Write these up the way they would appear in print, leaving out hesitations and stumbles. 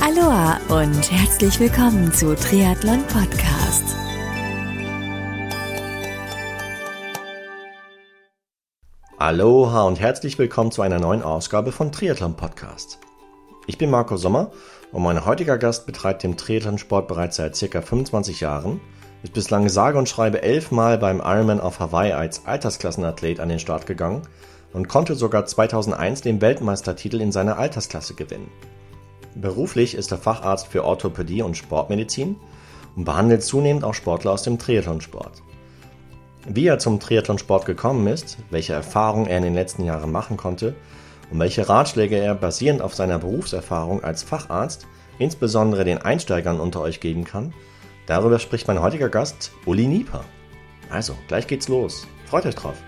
Aloha und herzlich willkommen zu Triathlon Podcast. Aloha und herzlich willkommen zu einer neuen Ausgabe von Triathlon Podcast. Ich bin Marco Sommer und mein heutiger Gast betreibt den Triathlon-Sport bereits seit ca. 25 Jahren, ist bislang sage und schreibe 11 Mal beim Ironman auf Hawaii als Altersklassenathlet an den Start gegangen und konnte sogar 2001 den Weltmeistertitel in seiner Altersklasse gewinnen. Beruflich ist er Facharzt für Orthopädie und Sportmedizin und behandelt zunehmend auch Sportler aus dem Triathlonsport. Wie er zum Triathlonsport gekommen ist, welche Erfahrungen er in den letzten Jahren machen konnte und welche Ratschläge er basierend auf seiner Berufserfahrung als Facharzt insbesondere den Einsteigern unter euch geben kann, darüber spricht mein heutiger Gast Uli Nieper. Also, gleich geht's los. Freut euch drauf.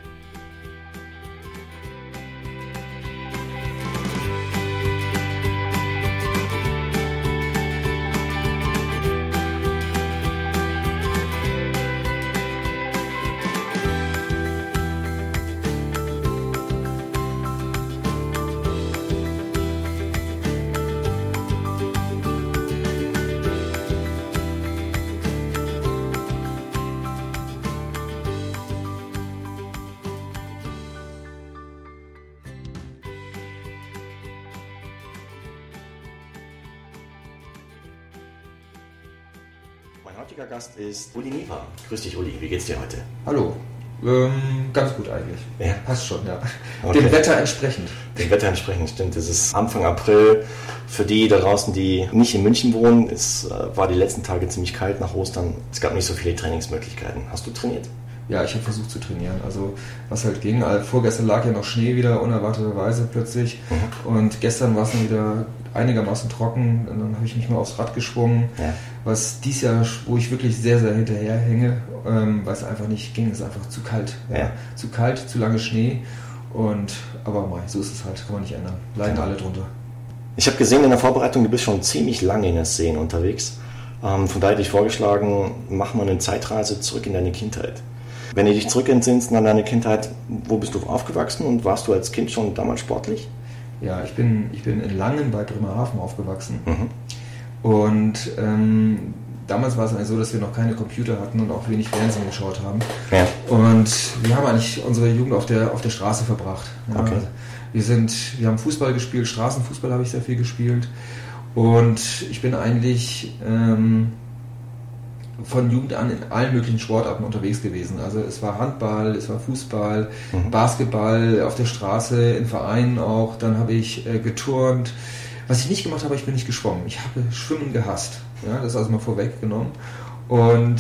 Mein heutiger Gast ist Uli Nieper. Grüß dich, Uli. Wie geht's dir heute? Hallo. Ganz gut eigentlich. Ja. Passt schon, ja. Okay. Dem Wetter entsprechend. Dem Wetter entsprechend, stimmt. Es ist Anfang April. Für die da draußen, die nicht in München wohnen, es war die letzten Tage ziemlich kalt nach Ostern. Es gab nicht so viele Trainingsmöglichkeiten. Hast du trainiert? Ja, ich habe versucht zu trainieren. Also was halt ging. Vorgestern lag ja noch Schnee wieder, unerwarteterweise plötzlich. Und gestern war es dann wieder einigermaßen trocken. Und dann habe ich mich mal aufs Rad geschwungen. Ja. Was dies Jahr, wo ich wirklich sehr, sehr hinterherhänge, weil es einfach nicht ging, ist einfach zu kalt. Ja. Zu kalt, zu lange Schnee. Aber so ist es halt, kann man nicht ändern. Leiden alle drunter. Ich habe gesehen in der Vorbereitung, du bist schon ziemlich lange in der Szene unterwegs. Von daher hätte ich vorgeschlagen, mach mal eine Zeitreise zurück in deine Kindheit. Wenn du dich zurückentsinnst an deine Kindheit, wo bist du aufgewachsen und warst du als Kind schon damals sportlich? Ja, ich bin in Langen bei Bremerhaven aufgewachsen. Und damals war es eigentlich so, dass wir noch keine Computer hatten und auch wenig Fernsehen geschaut haben. Ja. Und wir haben eigentlich unsere Jugend auf der Straße verbracht. Ja, okay. Wir haben Fußball gespielt, Straßenfußball habe ich sehr viel gespielt. Und ich bin eigentlich von Jugend an in allen möglichen Sportarten unterwegs gewesen. Also es war Handball, es war Fußball, Basketball auf der Straße, in Vereinen auch. Dann habe ich geturnt. Was ich nicht gemacht habe, ich bin nicht geschwommen. Ich habe Schwimmen gehasst. Ja, das ist also mal vorweggenommen. Und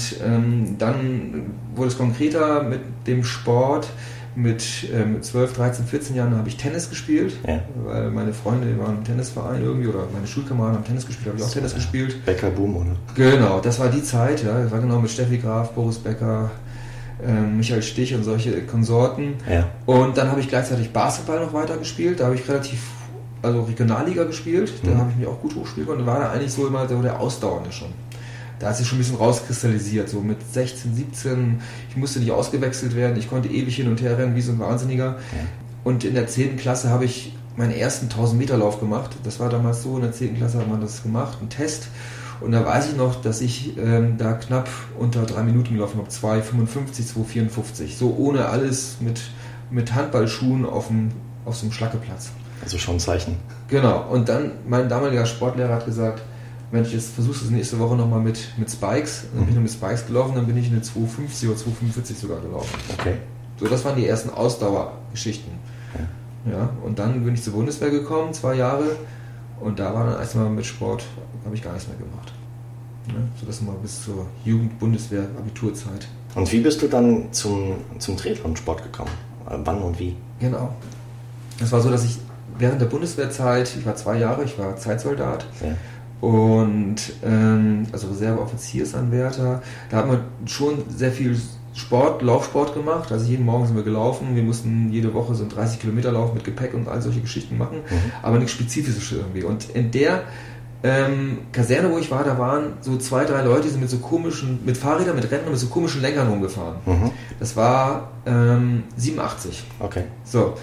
dann wurde es konkreter mit dem Sport. Mit 12, 13, 14 Jahren habe ich Tennis gespielt, weil meine Freunde waren im Tennisverein irgendwie oder meine Schulkameraden haben Tennis gespielt, habe ich auch Tennis gespielt. Becker-Boom, oder? Genau, das war die Zeit, ja, das war genau mit Steffi Graf, Boris Becker, Michael Stich und solche Konsorten. Ja. Und dann habe ich gleichzeitig Basketball noch weiter gespielt, da habe ich Regionalliga gespielt, da habe ich mich auch gut hochgespielt und war da eigentlich so immer so der Ausdauernde schon. Da hat sich schon ein bisschen rauskristallisiert, so mit 16, 17, ich musste nicht ausgewechselt werden, ich konnte ewig hin und her rennen wie so ein Wahnsinniger. Ja. Und in der 10. Klasse habe ich meinen ersten 1000-Meter-Lauf gemacht. Das war damals so, in der 10. Klasse hat man das gemacht, einen Test. Und da weiß ich noch, dass ich da knapp unter 3 Minuten gelaufen habe, 2,55, 2,54. So ohne alles mit Handballschuhen auf so einem Schlackeplatz. Also schon ein Zeichen. Genau, und dann mein damaliger Sportlehrer hat gesagt, Mensch, jetzt versuchst du es nächste Woche nochmal mit Spikes. Dann bin ich mit Spikes gelaufen, dann bin ich eine 2,50 oder 2,45 sogar gelaufen. Okay. So, das waren die ersten Ausdauergeschichten. Ja, und dann bin ich zur Bundeswehr gekommen, 2 Jahre. Und da war dann erstmal mit Sport, habe ich gar nichts mehr gemacht. Ja, so das mal bis zur Jugend-Bundeswehr-Abiturzeit. Und wie bist du dann zum Triathlon-Sport gekommen? Wann und wie? Genau. Es war so, dass ich während der Bundeswehrzeit, ich war 2 Jahre, ich war Zeitsoldat. Ja. Und also Reserveoffiziersanwärter, da hat man schon sehr viel Laufsport gemacht. Also jeden Morgen sind wir gelaufen, wir mussten jede Woche so einen 30 Kilometer Lauf mit Gepäck und all solche Geschichten machen, aber nichts Spezifisches irgendwie. Und in der Kaserne, wo ich war, da waren so 2, 3 Leute, die sind mit Fahrrädern, mit Rentnern, mit so komischen Lenkern rumgefahren. Das war 87. Okay. So.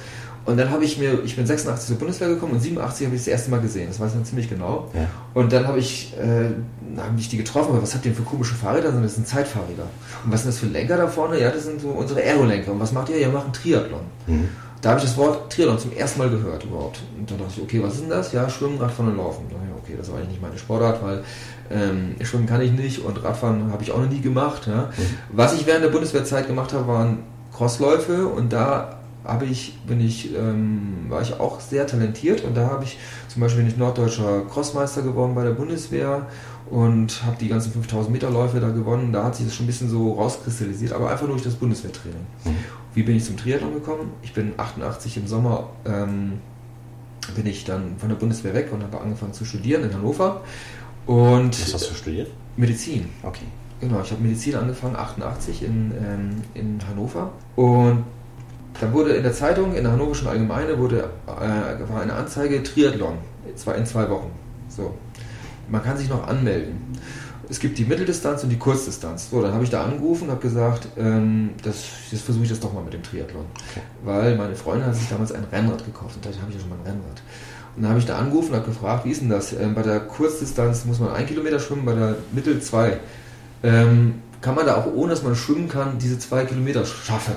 Und dann ich bin 86 zur Bundeswehr gekommen und 87 habe ich das erste Mal gesehen. Das weiß ich dann ziemlich genau. Ja. Und dann habe ich die getroffen. Aber was habt ihr denn für komische Fahrräder? Das sind Zeitfahrräder. Und was sind das für Lenker da vorne? Ja, das sind so unsere Aerolenker. Und was macht ihr? Ihr macht einen Triathlon. Mhm. Da habe ich das Wort Triathlon zum ersten Mal gehört überhaupt. Und dann dachte ich, okay, was ist denn das? Ja, Schwimmen, Radfahren und Laufen. Da dachte ich, okay, das war eigentlich nicht meine Sportart, weil Schwimmen kann ich nicht und Radfahren habe ich auch noch nie gemacht. Ja. Mhm. Was ich während der Bundeswehrzeit gemacht habe, waren Crossläufe und da war ich auch sehr talentiert und da habe ich zum Beispiel bin ich norddeutscher Crossmeister geworden bei der Bundeswehr und habe die ganzen 5000 Meter Läufe da gewonnen. Da hat sich das schon ein bisschen so rauskristallisiert, aber einfach durch das Bundeswehrtraining. Mhm. Wie bin ich zum Triathlon gekommen? Ich bin 88 im Sommer bin ich dann von der Bundeswehr weg und habe angefangen zu studieren in Hannover. Und was hast du studiert? Medizin. Okay. Genau, ich habe Medizin angefangen, 88 in Hannover. Und dann wurde in der Zeitung, in der Hannoverschen Allgemeine, war eine Anzeige Triathlon in 2 Wochen. So. Man kann sich noch anmelden. Es gibt die Mitteldistanz und die Kurzdistanz. So, dann habe ich da angerufen und habe gesagt, jetzt versuche ich das doch mal mit dem Triathlon. Okay. Weil meine Freundin hat sich damals ein Rennrad gekauft und da habe ich ja schon mal ein Rennrad. Und dann habe ich da angerufen und habe gefragt, wie ist denn das? Bei der Kurzdistanz muss man 1 Kilometer schwimmen, bei der Mittel 2. Kann man da auch, ohne dass man schwimmen kann, diese 2 Kilometer schaffen?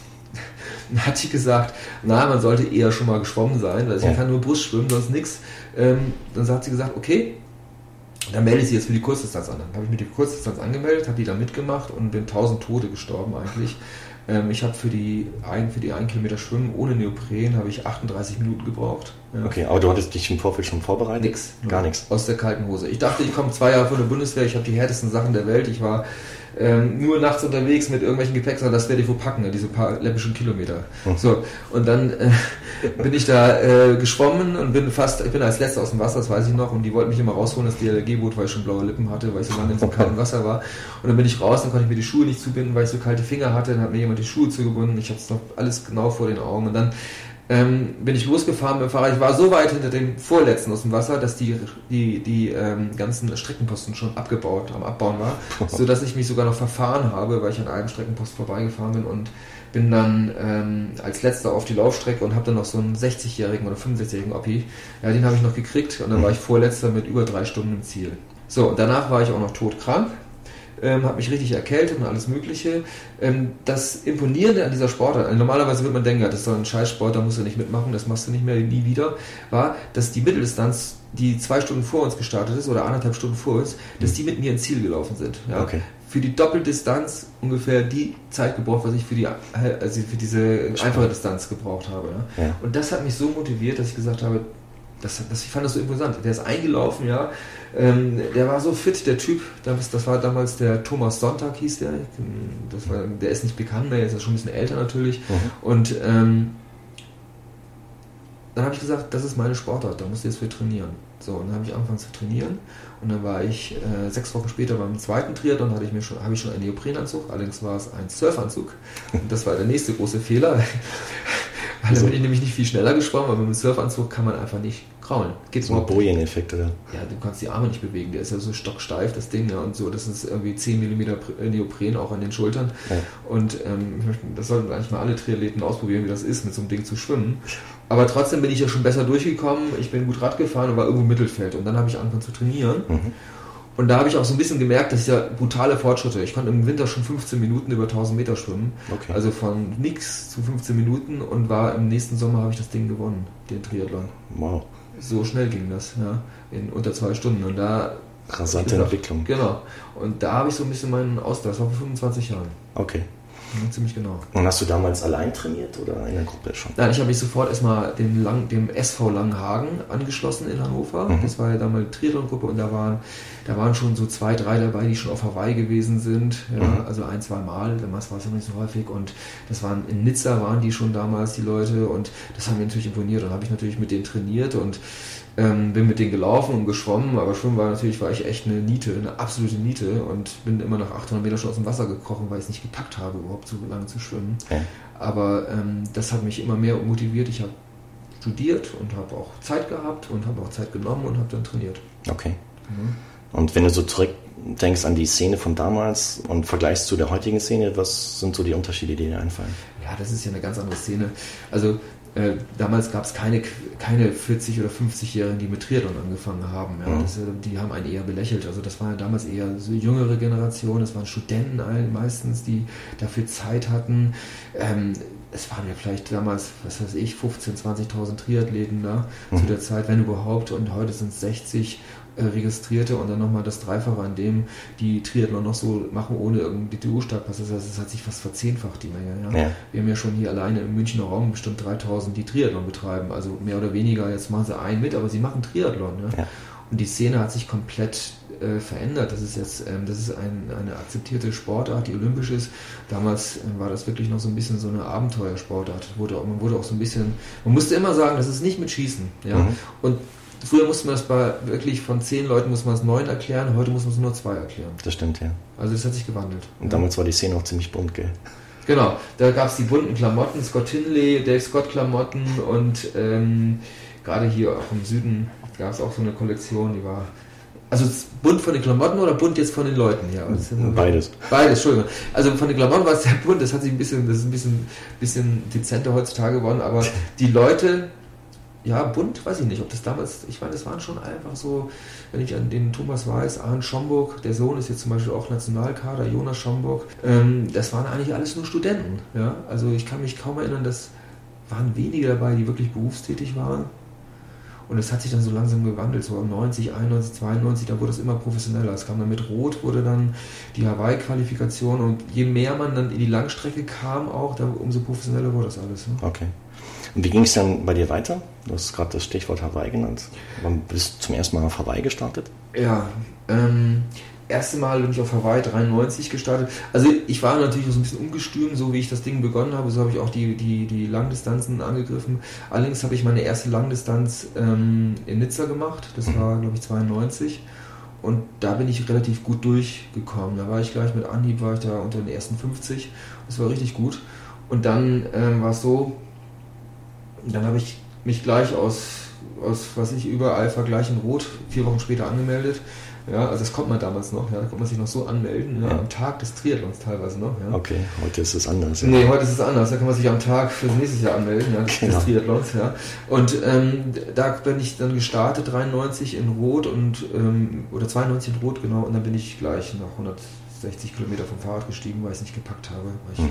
Dann hat sie gesagt, man sollte eher schon mal geschwommen sein, also ich kann nur Brust schwimmen, sonst nichts. Dann hat sie gesagt, okay, dann melde ich sie jetzt für die Kurzdistanz an. Dann habe ich mir die Kurzdistanz angemeldet, habe die da mitgemacht und bin 1000 Tote gestorben eigentlich. Ich habe für die 1 Kilometer Schwimmen ohne Neopren habe ich 38 Minuten gebraucht. Ja. Okay, aber du hattest dich im Vorfeld schon vorbereitet? Nix. Gar nichts. Aus der kalten Hose. Ich dachte, ich komme 2 Jahre von der Bundeswehr, ich habe die härtesten Sachen der Welt. Ich war nur nachts unterwegs mit irgendwelchen Gepäck, sondern das werde ich wohl packen, diese paar läppischen Kilometer. So, und dann bin ich da geschwommen und ich bin als Letzter aus dem Wasser, das weiß ich noch, und die wollten mich immer rausholen, das DLRG-Boot, weil ich schon blaue Lippen hatte, weil ich so lange in so kaltem Wasser war. Und dann bin ich raus, dann konnte ich mir die Schuhe nicht zubinden, weil ich so kalte Finger hatte, dann hat mir jemand die Schuhe zugebunden, ich habe es noch alles genau vor den Augen und dann bin ich losgefahren mit dem Fahrrad. Ich war so weit hinter dem Vorletzten aus dem Wasser, dass die ganzen Streckenposten schon am Abbauen war, sodass ich mich sogar noch verfahren habe, weil ich an einem Streckenpost vorbeigefahren bin und bin dann als Letzter auf die Laufstrecke und habe dann noch so einen 60-jährigen oder 65-jährigen Oppi. Ja, den habe ich noch gekriegt und dann war ich Vorletzter mit über 3 Stunden im Ziel. So, und danach war ich auch noch todkrank. Habe mich richtig erkältet und alles Mögliche. Das Imponierende an dieser Sportart, also normalerweise würde man denken, ja, das ist doch ein Scheißsport, da musst du nicht mitmachen, das machst du nicht mehr, nie wieder, war, dass die Mitteldistanz, die 2 Stunden vor uns gestartet ist oder 1,5 Stunden vor uns, dass die mit mir ins Ziel gelaufen sind. Ja? Okay. Für die Doppelddistanz ungefähr die Zeit gebraucht, was ich für diese einfache Distanz gebraucht habe. Ja? Ja. Und das hat mich so motiviert, dass ich gesagt habe, ich fand das so imposant. Der ist eingelaufen, ja. Der war so fit, der Typ. Das war damals der Thomas Sonntag, hieß der. Der ist nicht bekannt mehr, ist ja schon ein bisschen älter natürlich. Mhm. Und dann habe ich gesagt, das ist meine Sportart, da musst du jetzt für trainieren. So, und dann habe ich angefangen zu trainieren. Und dann war ich 6 Wochen später beim zweiten Triathlon, habe ich schon einen Neoprenanzug, allerdings war es ein Surfanzug. Und das war der nächste große Fehler. Weil da bin ich nämlich nicht viel schneller geschwommen, aber mit dem Surfanzug kann man einfach nicht kraulen. Geht's so ein Bojen-Effekt, oder? Ja, du kannst die Arme nicht bewegen, der ist ja so stocksteif, das Ding, ja, und so, das ist irgendwie 10 mm Neopren auch an den Schultern. Ja. Und das sollten eigentlich mal alle Triathleten ausprobieren, wie das ist, mit so einem Ding zu schwimmen. Aber trotzdem bin ich ja schon besser durchgekommen, ich bin gut Rad gefahren und war irgendwo im Mittelfeld. Und dann habe ich angefangen zu trainieren. Mhm. Und da habe ich auch so ein bisschen gemerkt, dass ja brutale Fortschritte. Ich konnte im Winter schon 15 Minuten über 1000 Meter schwimmen. Okay. Also von nix zu 15 Minuten und war im nächsten Sommer habe ich das Ding gewonnen, den Triathlon. Wow. So schnell ging das, ja, in unter 2 Stunden. Und da rasante Entwicklung. Genau. Und da habe ich so ein bisschen meinen Ausgleich, das war vor 25 Jahren. Okay. Ja, ziemlich genau. Und hast du damals allein trainiert oder in der Gruppe schon? Nein, ich habe mich sofort erstmal dem SV Langenhagen angeschlossen in Hannover. Mhm. Das war ja damals eine Triathlon-Gruppe und da waren schon so 2, 3 dabei, die schon auf Hawaii gewesen sind. Ja, also 1, 2 Mal, damals war es ja noch nicht so häufig. Und in Nizza waren die schon damals, die Leute. Und das haben mir natürlich imponiert. Und habe ich natürlich mit denen trainiert und bin mit denen gelaufen und geschwommen, aber schwimmen war ich echt eine absolute Niete und bin immer nach 800 Meter schon aus dem Wasser gekrochen, weil ich es nicht gepackt habe, überhaupt so lange zu schwimmen. Ja. Aber das hat mich immer mehr motiviert. Ich habe studiert und habe auch Zeit gehabt und habe auch Zeit genommen und habe dann trainiert. Okay. Mhm. Und wenn du so zurückdenkst an die Szene von damals und vergleichst zu der heutigen Szene, was sind so die Unterschiede, die dir einfallen? Ja, das ist ja eine ganz andere Szene. Also Damals gab es keine 40- oder 50-Jährigen, die mit Triathlon angefangen haben. Ja. Die haben einen eher belächelt. Also das war ja damals eher so jüngere Generation, das waren Studenten meistens, die dafür Zeit hatten. Es waren ja vielleicht damals, 15.000, 20.000 Triathleten da zu der Zeit, wenn überhaupt, und heute sind es 60 Registrierte und dann nochmal das Dreifache an dem, die Triathlon noch so machen, ohne irgendeinen DTU-Startpass. Das heißt, es hat sich fast verzehnfacht, die Menge. Ja? Ja. Wir haben ja schon hier alleine im Münchner Raum bestimmt 3.000, die Triathlon betreiben. Also mehr oder weniger, jetzt machen sie einen mit, aber sie machen Triathlon. Ja? Ja. Und die Szene hat sich komplett verändert. Das ist jetzt eine akzeptierte Sportart, die olympisch ist. Damals war das wirklich noch so ein bisschen so eine Abenteuersportart. Man wurde auch so ein bisschen, man musste immer sagen, das ist nicht mit Schießen. Ja? Und früher musste man das wirklich von 10 Leuten muss man es 9 erklären, heute muss man es nur 2 erklären. Das stimmt, ja. Also das hat sich gewandelt. Und damals war die Szene auch ziemlich bunt, gell? Genau, da gab es die bunten Klamotten, Scott Hindley, Dave Scott Klamotten und gerade hier auch im Süden gab es auch so eine Kollektion, die war... Also bunt von den Klamotten oder bunt jetzt von den Leuten? Ja, beides. Beides, Entschuldigung. Also von den Klamotten war es sehr bunt, das ist ein bisschen dezenter heutzutage geworden, aber die Leute... Ja, bunt, weiß ich nicht, ob das damals, ich meine, das waren schon einfach so, wenn ich an den Thomas Weiß, Arndt Schomburg, der Sohn ist jetzt zum Beispiel auch Nationalkader, Jonas Schomburg, das waren eigentlich alles nur Studenten, ja, also ich kann mich kaum erinnern, das waren wenige dabei, die wirklich berufstätig waren und es hat sich dann so langsam gewandelt, so 90, 91, 92, da wurde es immer professioneller, es kam dann mit Rot, wurde dann die Hawaii-Qualifikation und je mehr man dann in die Langstrecke kam auch, umso professioneller wurde das alles. Ne? Okay. Und wie ging es dann bei dir weiter? Du hast gerade das Stichwort Hawaii genannt. Wann bist du zum ersten Mal auf Hawaii gestartet? Ja, erste Mal bin ich auf Hawaii 93 gestartet. Also ich war natürlich so ein bisschen ungestüm, so wie ich das Ding begonnen habe, so habe ich auch die Langdistanzen angegriffen. Allerdings habe ich meine erste Langdistanz in Nizza gemacht, das war glaube ich 92 und da bin ich relativ gut durchgekommen. Da war ich gleich mit Anhieb, war ich da unter den ersten 50, das war richtig gut. Und dann war es so, dann habe ich mich gleich aus was ich überall Vergleich in Rot 4 Wochen später angemeldet. Ja, also das konnte man damals noch, ja, da konnte man sich noch so anmelden, ja, am Tag des Triathlons teilweise noch. Ja. Okay, heute ist es anders. Ja. Nee, heute ist es anders, da kann man sich am Tag für das nächste Jahr anmelden, ja, des Triathlons. Ja. Und da bin ich dann gestartet, 93 in Rot oder 92 in Rot, genau, und dann bin ich gleich nach 160 Kilometer vom Fahrrad gestiegen, weil ich es nicht gepackt habe. Weil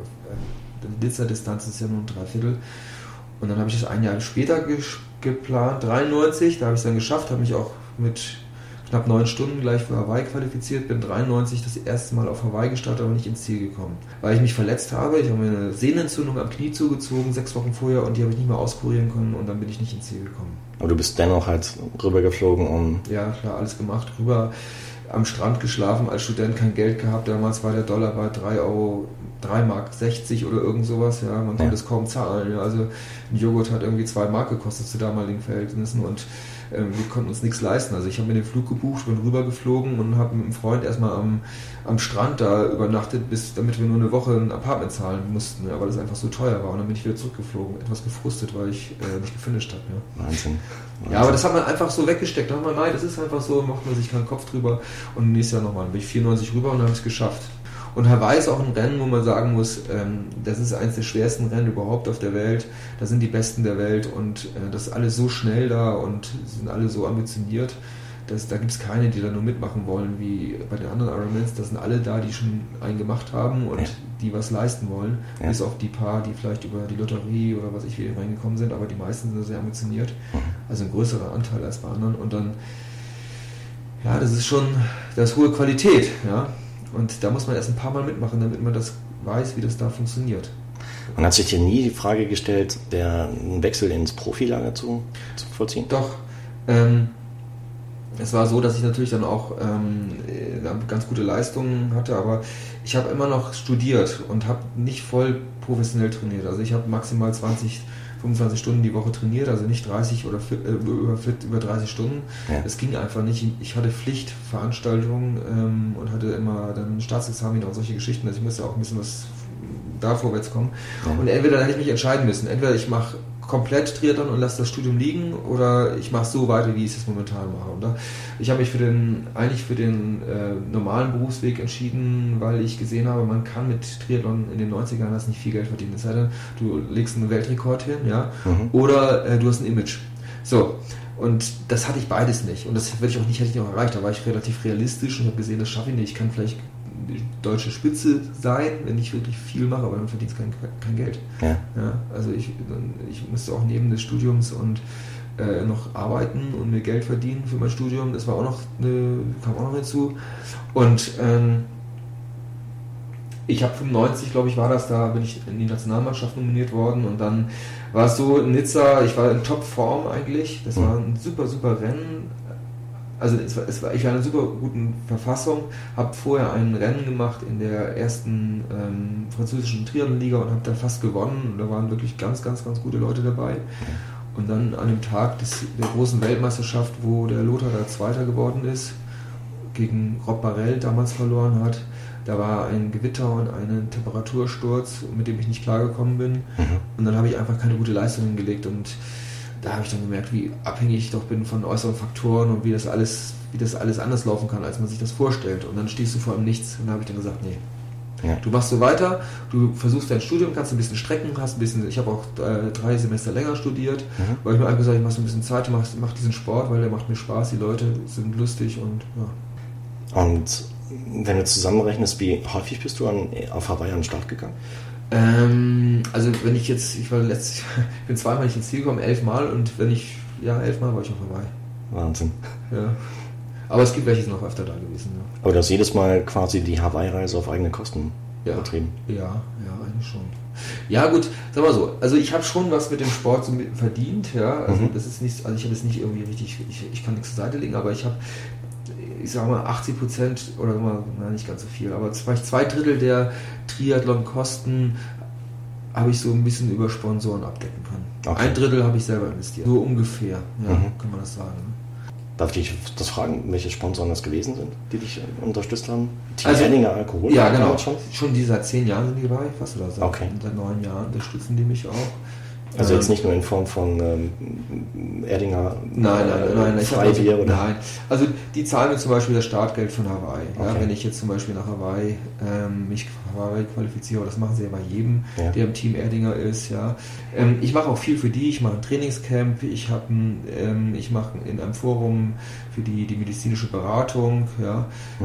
die Nizza-Distanz ist ja nur ein Dreiviertel. Und dann habe ich das ein Jahr später geplant, 93, da habe ich es dann geschafft, habe mich auch mit knapp 9 Stunden gleich für Hawaii qualifiziert, bin 93 das erste Mal auf Hawaii gestartet, aber nicht ins Ziel gekommen. Weil ich mich verletzt habe, ich habe mir eine Sehnenentzündung am Knie zugezogen, 6 Wochen vorher, und die habe ich nicht mehr auskurieren können und dann bin ich nicht ins Ziel gekommen. Aber du bist dennoch halt rübergeflogen, um... Ja, klar, alles gemacht, rüber am Strand geschlafen, als Student kein Geld gehabt, damals war der Dollar bei 3,60 Mark oder irgend sowas, ja, man konnte es kaum zahlen, ja. Also ein Joghurt hat irgendwie 2 Mark gekostet zu damaligen Verhältnissen und wir konnten uns nichts leisten. Also ich habe mir den Flug gebucht, bin rübergeflogen und habe mit einem Freund erstmal am Strand da übernachtet, damit wir nur eine Woche ein Apartment zahlen mussten, ja, weil das einfach so teuer war. Und dann bin ich wieder zurückgeflogen, etwas gefrustet, weil ich nicht gefinisht habe. Ja. Wahnsinn. Ja, aber das hat man einfach so weggesteckt. Da hat man, nein, das ist einfach so, macht man sich keinen Kopf drüber. Und nächstes Jahr nochmal, dann bin ich 94 rüber und dann habe ich es geschafft. Und Hawaii ist auch ein Rennen, wo man sagen muss, das ist eines der schwersten Rennen überhaupt auf der Welt. Da sind die Besten der Welt und das ist alles so schnell da und sind alle so ambitioniert, dass da gibt es keine, die da nur mitmachen wollen wie bei den anderen Ironmans. Da sind alle da, die schon einen gemacht haben und die was leisten wollen. Ja. Bis auf die paar, die vielleicht über die Lotterie oder was ich wie reingekommen sind, aber die meisten sind sehr ambitioniert. Also ein größerer Anteil als bei anderen. Und dann, ja, das ist hohe Qualität, ja. Und da muss man erst ein paar Mal mitmachen, damit man das weiß, wie das da funktioniert. Man hat sich dir nie die Frage gestellt, einen Wechsel ins Profilager zu vollziehen? Doch. Es war so, dass ich natürlich dann auch ganz gute Leistungen hatte, aber ich habe immer noch studiert und habe nicht voll professionell trainiert. Also ich habe maximal 25 Stunden die Woche trainiert, also nicht 30 oder über 30 Stunden. Ja. Das ging einfach nicht. Ich hatte Pflichtveranstaltungen und hatte immer dann Staatsexamen und solche Geschichten. Also ich musste auch ein bisschen was da vorwärts kommen. Ja. Und entweder hätte ich mich entscheiden müssen. Entweder ich mache komplett Triathlon und lasse das Studium liegen oder ich mache es so weiter, wie ich es momentan mache. Und ich habe mich für den normalen Berufsweg entschieden, weil ich gesehen habe, man kann mit Triathlon in den 90ern das nicht viel Geld verdienen. Es sei denn, du legst einen Weltrekord hin, ja, oder du hast ein Image. So. Und das hatte ich beides nicht. Und das hätte ich auch erreicht. Da war ich relativ realistisch und habe gesehen, das schaffe ich nicht. Ich kann vielleicht die deutsche Spitze sein, wenn ich wirklich viel mache, aber dann verdienst du kein Geld. Ja. Ja, also ich musste auch neben des Studiums und noch arbeiten und mir Geld verdienen für mein Studium. Das war auch noch kam auch noch hinzu. Und ich habe 95, glaube ich, war das, da bin ich in die Nationalmannschaft nominiert worden und dann war es so in Nizza, ich war in Topform eigentlich, das war ein super, super Rennen, also ich war in einer super guten Verfassung, habe vorher ein Rennen gemacht in der ersten französischen Triathlon-Liga und habe da fast gewonnen und da waren wirklich ganz, ganz, ganz gute Leute dabei und dann an dem Tag der großen Weltmeisterschaft, wo der Lothar da Zweiter geworden ist, gegen Rob Barrel damals verloren hat, da war ein Gewitter und ein Temperatursturz, mit dem ich nicht klargekommen bin. Und dann habe ich einfach keine gute Leistung hingelegt. Und da habe ich dann gemerkt, wie abhängig ich doch bin von äußeren Faktoren und wie das alles anders laufen kann, als man sich das vorstellt. Und dann stehst du vor einem Nichts. Und da habe ich dann gesagt, nee. Ja. Du machst so weiter, du versuchst dein Studium, kannst ein bisschen strecken, ich habe auch 3 Semester länger studiert, weil ich mir einfach gesagt habe, ich mache so ein bisschen Zeit, mach diesen Sport, weil der macht mir Spaß, die Leute sind lustig und ja. Und wenn du zusammenrechnest, wie häufig bist du auf Hawaii an den Start gegangen? Also wenn ich bin zweimal nicht ins Ziel gekommen, 11 Mal und 11 Mal war ich auf Hawaii. Wahnsinn. Ja. Aber es gibt welche, die sind noch öfter da gewesen. Ja. Aber du hast jedes Mal quasi die Hawaii-Reise auf eigene Kosten betrieben? Ja, eigentlich schon. Ja gut, sag mal so, also ich habe schon was mit dem Sport so verdient, ja, also das ist nicht, also ich habe es nicht irgendwie richtig, ich kann nichts zur Seite legen, aber ich habe, ich sage mal 80% oder mal, nicht ganz so viel, aber vielleicht 2/3 der Triathlon-Kosten habe ich so ein bisschen über Sponsoren abdecken können. Okay. 1/3 habe ich selber investiert. So ungefähr, kann man das sagen. Darf ich dich das fragen, welche Sponsoren das gewesen sind, die dich unterstützt haben? Team Erdinger Alkohol? Ja, genau. Schon die seit 10 Jahren sind die dabei, fast oder so. Okay. Seit 9 Jahren unterstützen die mich auch. Also jetzt nicht nur in Form von Erdinger Freibier oder? Nein, also die zahlen mir zum Beispiel das Startgeld von Hawaii. Okay. Ja, wenn ich jetzt zum Beispiel nach Hawaii mich qualifiziere, das machen sie ja bei jedem, der im Team Erdinger ist. Ja. Ich mache auch viel für die, ich mache ein Trainingscamp, ich mache in einem Forum für die medizinische Beratung. Ja.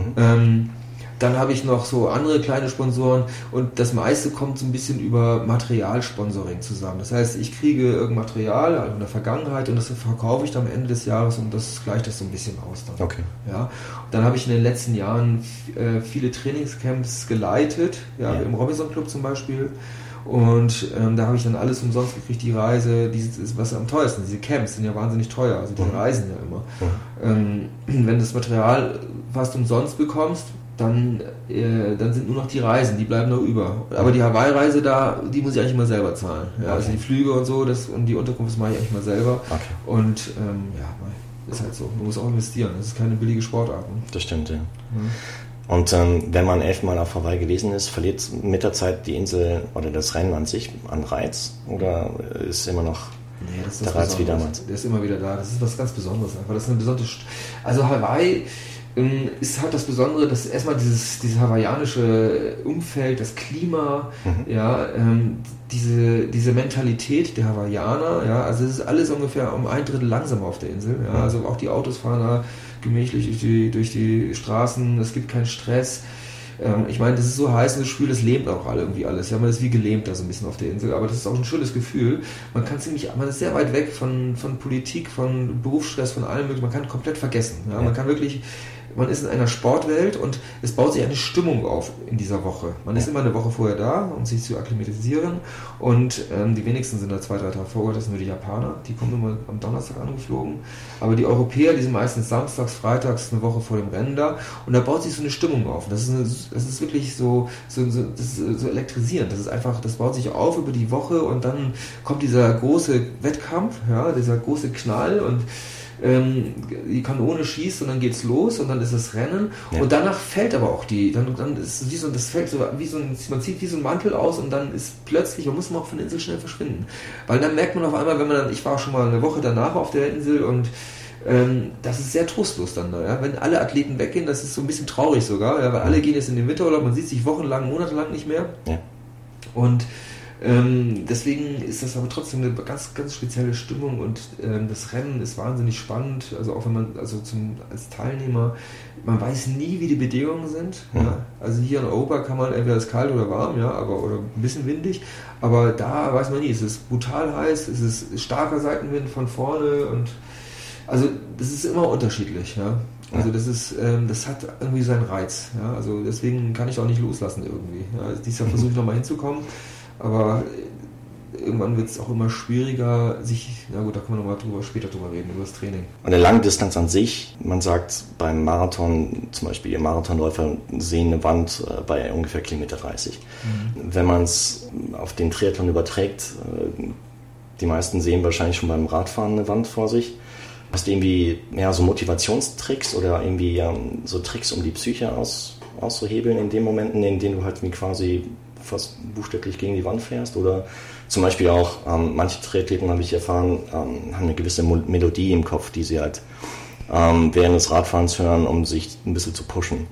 Dann habe ich noch so andere kleine Sponsoren und das meiste kommt so ein bisschen über Materialsponsoring zusammen. Das heißt, ich kriege irgendein Material in der Vergangenheit und das verkaufe ich dann am Ende des Jahres und das gleicht das so ein bisschen aus. Dann. Okay. Ja. Und dann habe ich in den letzten Jahren viele Trainingscamps geleitet, im Robinson Club zum Beispiel. Und da habe ich dann alles umsonst gekriegt, die Reise, was am teuersten, diese Camps sind ja wahnsinnig teuer, also die reisen ja immer. Wenn das Material fast umsonst bekommst, dann sind nur noch die Reisen, die bleiben noch über. Aber die Hawaii-Reise die muss ich eigentlich mal selber zahlen. Ja, also die Flüge und so, und die Unterkunft mache ich eigentlich mal selber. Okay. Und ist halt so. Man muss auch investieren. Das ist keine billige Sportart. Ne? Das stimmt, ja. Und wenn man 11 Mal auf Hawaii gewesen ist, verliert mit der Zeit die Insel oder das Rennen an sich an Reiz? Oder ist immer noch der Reiz wie damals? Der ist immer wieder da. Das ist was ganz Besonderes einfach. Das ist eine besondere also Hawaii ist halt das Besondere, dass erstmal dieses hawaiianische Umfeld, das Klima, diese Mentalität der Hawaiianer, also es ist alles ungefähr um 1/3 langsamer auf der Insel, also auch die Autos fahren da gemächlich durch die Straßen, es gibt keinen Stress. Ich meine, das ist so heiß und so schwül, das lebt auch irgendwie alles. Ja, man ist wie gelähmt da so ein bisschen auf der Insel, aber das ist auch ein schönes Gefühl. Man ist sehr weit weg von Politik, von Berufsstress, von allem möglichen. Man kann komplett vergessen. Ja? Man ist in einer Sportwelt und es baut sich eine Stimmung auf in dieser Woche. Man ist immer eine Woche vorher da, um sich zu akklimatisieren und die wenigsten sind da 2-3 Tage vorher, das sind nur die Japaner, die kommen immer am Donnerstag angeflogen, aber die Europäer, die sind meistens samstags, freitags, eine Woche vor dem Rennen da und da baut sich so eine Stimmung auf. Das ist wirklich so elektrisierend, das baut sich auf über die Woche und dann kommt dieser große Wettkampf, dieser große Knall und die Kanone schießt und dann geht's los und dann ist das Rennen und danach fällt aber auch dann ist wie so, das fällt so wie so man zieht wie so ein Mantel aus und dann ist plötzlich, man muss auch von der Insel schnell verschwinden. Weil dann merkt man auf einmal, ich war schon mal eine Woche danach auf der Insel und das ist sehr trostlos dann da, ja? Wenn alle Athleten weggehen, das ist so ein bisschen traurig sogar, ja? Weil alle gehen jetzt in den Winterurlaub, man sieht sich wochenlang, monatelang nicht mehr und deswegen ist das aber trotzdem eine ganz, ganz spezielle Stimmung und das Rennen ist wahnsinnig spannend, also auch wenn man, als Teilnehmer, man weiß nie, wie die Bedingungen sind. Ja? Also hier in Europa kann man entweder es kalt oder warm, oder ein bisschen windig, aber da weiß man nie, es ist brutal heiß, es ist starker Seitenwind von vorne und also das ist immer unterschiedlich, ja. Also das hat irgendwie seinen Reiz, ja. Also deswegen kann ich auch nicht loslassen irgendwie. Ja. Dieses Jahr versuche ich nochmal hinzukommen, aber irgendwann wird es auch immer schwieriger, da können wir nochmal später drüber reden, über das Training. An der Langdistanz an sich, man sagt beim Marathon, zum Beispiel Marathonläufer sehen eine Wand bei ungefähr 1,30 Kilometer. Wenn man es auf den Triathlon überträgt, die meisten sehen wahrscheinlich schon beim Radfahren eine Wand vor sich. Hast du irgendwie so Motivationstricks oder irgendwie so Tricks, um die Psyche auszuhebeln in den Momenten, in denen du halt quasi fast buchstäblich gegen die Wand fährst? Oder zum Beispiel auch, manche Triathleten, habe ich erfahren, haben eine gewisse Melodie im Kopf, die sie halt während des Radfahrens hören, um sich ein bisschen zu pushen.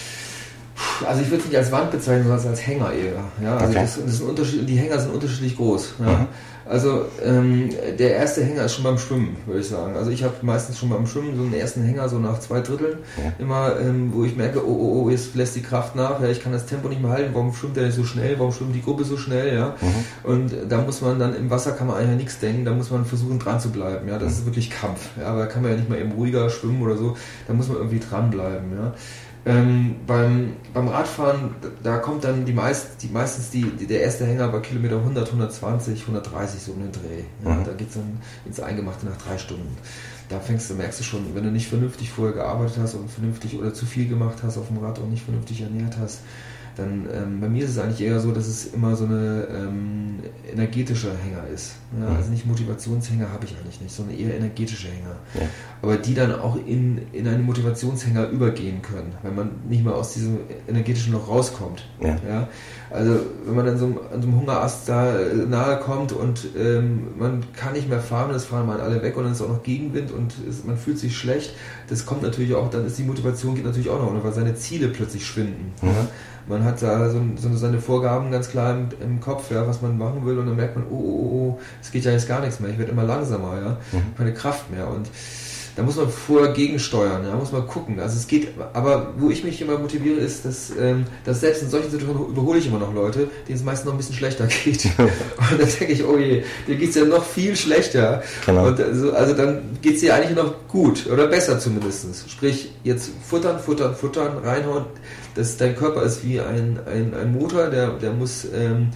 Also ich würde es nicht als Wand bezeichnen, sondern als Hänger eher. Ja? Also das ist ein Unterschied, die Hänger sind unterschiedlich groß. Ja? Also der erste Hänger ist schon beim Schwimmen, würde ich sagen. Also ich habe meistens schon beim Schwimmen so einen ersten Hänger, so nach 2/3, immer, wo ich merke, oh, jetzt lässt die Kraft nach, ich kann das Tempo nicht mehr halten, warum schwimmt der nicht so schnell, warum schwimmt die Gruppe so schnell, ja. Und da muss man dann, im Wasser kann man eigentlich nichts denken, da muss man versuchen dran zu bleiben, ja, das ist wirklich Kampf, ja, aber da kann man ja nicht mal eben ruhiger schwimmen oder so, da muss man irgendwie dranbleiben, ja. Beim Radfahren, da kommt dann meistens der erste Hänger bei Kilometer 100, 120, 130 so um den Dreh. Ja, da geht es dann ins Eingemachte nach 3 Stunden. Da merkst du schon, wenn du nicht vernünftig vorher gearbeitet hast und vernünftig oder zu viel gemacht hast auf dem Rad und nicht vernünftig ernährt hast, dann bei mir ist es eigentlich eher so, dass es immer so eine energetischer Hänger ist. Ja, also nicht Motivationshänger habe ich eigentlich nicht, sondern eher energetische Hänger. Ja. Aber die dann auch in einen Motivationshänger übergehen können, wenn man nicht mehr aus diesem energetischen Loch rauskommt. Ja. Ja, also wenn man dann an so einem Hungerast da nahe kommt und man kann nicht mehr fahren, das fahren mal alle weg und dann ist auch noch Gegenwind und man fühlt sich schlecht, das kommt natürlich auch, dann ist die Motivation geht natürlich auch noch, weil seine Ziele plötzlich schwinden. Ja. Man hat da so seine Vorgaben ganz klar im Kopf, ja, was man machen will und dann merkt man, oh, es geht ja jetzt gar nichts mehr, ich werde immer langsamer, ja, keine Kraft mehr und da muss man vorher gegensteuern, da muss man gucken. Also es geht, aber wo ich mich immer motiviere, ist, dass selbst in solchen Situationen überhole ich immer noch Leute, denen es meistens noch ein bisschen schlechter geht. Und dann denke ich, oh je, denen geht es ja noch viel schlechter. Genau. Und also dann geht es dir eigentlich noch gut oder besser zumindest. Sprich, jetzt futtern, reinhauen. Dein Körper ist wie ein Motor, der muss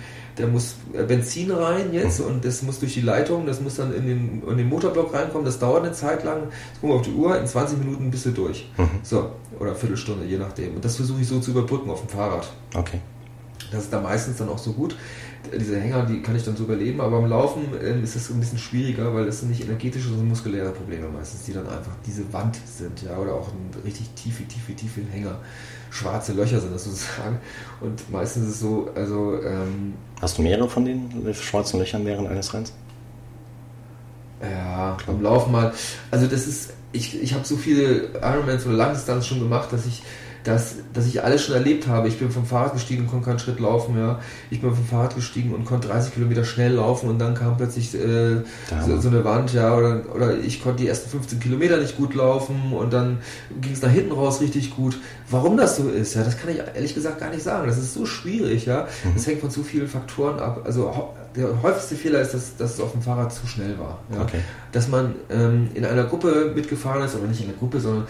Benzin rein jetzt und das muss durch die Leitung, das muss dann in den Motorblock reinkommen, das dauert eine Zeit lang, jetzt gucken wir auf die Uhr, in 20 Minuten bist du durch. So, oder eine Viertelstunde, je nachdem. Und das versuche ich so zu überbrücken auf dem Fahrrad. Okay. Das ist dann meistens dann auch so gut. Diese Hänger, die kann ich dann so überleben, aber beim Laufen ist es ein bisschen schwieriger, weil das sind nicht energetische, sondern muskuläre Probleme meistens, die dann einfach diese Wand sind, ja, oder auch ein richtig tiefe Hänger. Schwarze Löcher sind das sozusagen. Und meistens ist es so, also... Hast du mehrere von den schwarzen Löchern während eines Rennens? Ja, beim Laufen mal. Also das ist... Ich habe so viele Ironmans oder Langdistanz schon gemacht, dass ich alles schon erlebt habe. Ich bin vom Fahrrad gestiegen und konnte keinen Schritt laufen, ja. Ich bin vom Fahrrad gestiegen und konnte 30 Kilometer schnell laufen und dann kam plötzlich so eine Wand, ja, oder ich konnte die ersten 15 Kilometer nicht gut laufen und dann ging es nach hinten raus richtig gut. Warum das so ist, ja, das kann ich ehrlich gesagt gar nicht sagen. Das ist so schwierig, ja. Das hängt von so vielen Faktoren ab. Also der häufigste Fehler ist, dass es auf dem Fahrrad zu schnell war. Ja. Okay. Dass man in einer Gruppe mitgefahren ist, oder nicht in einer Gruppe, sondern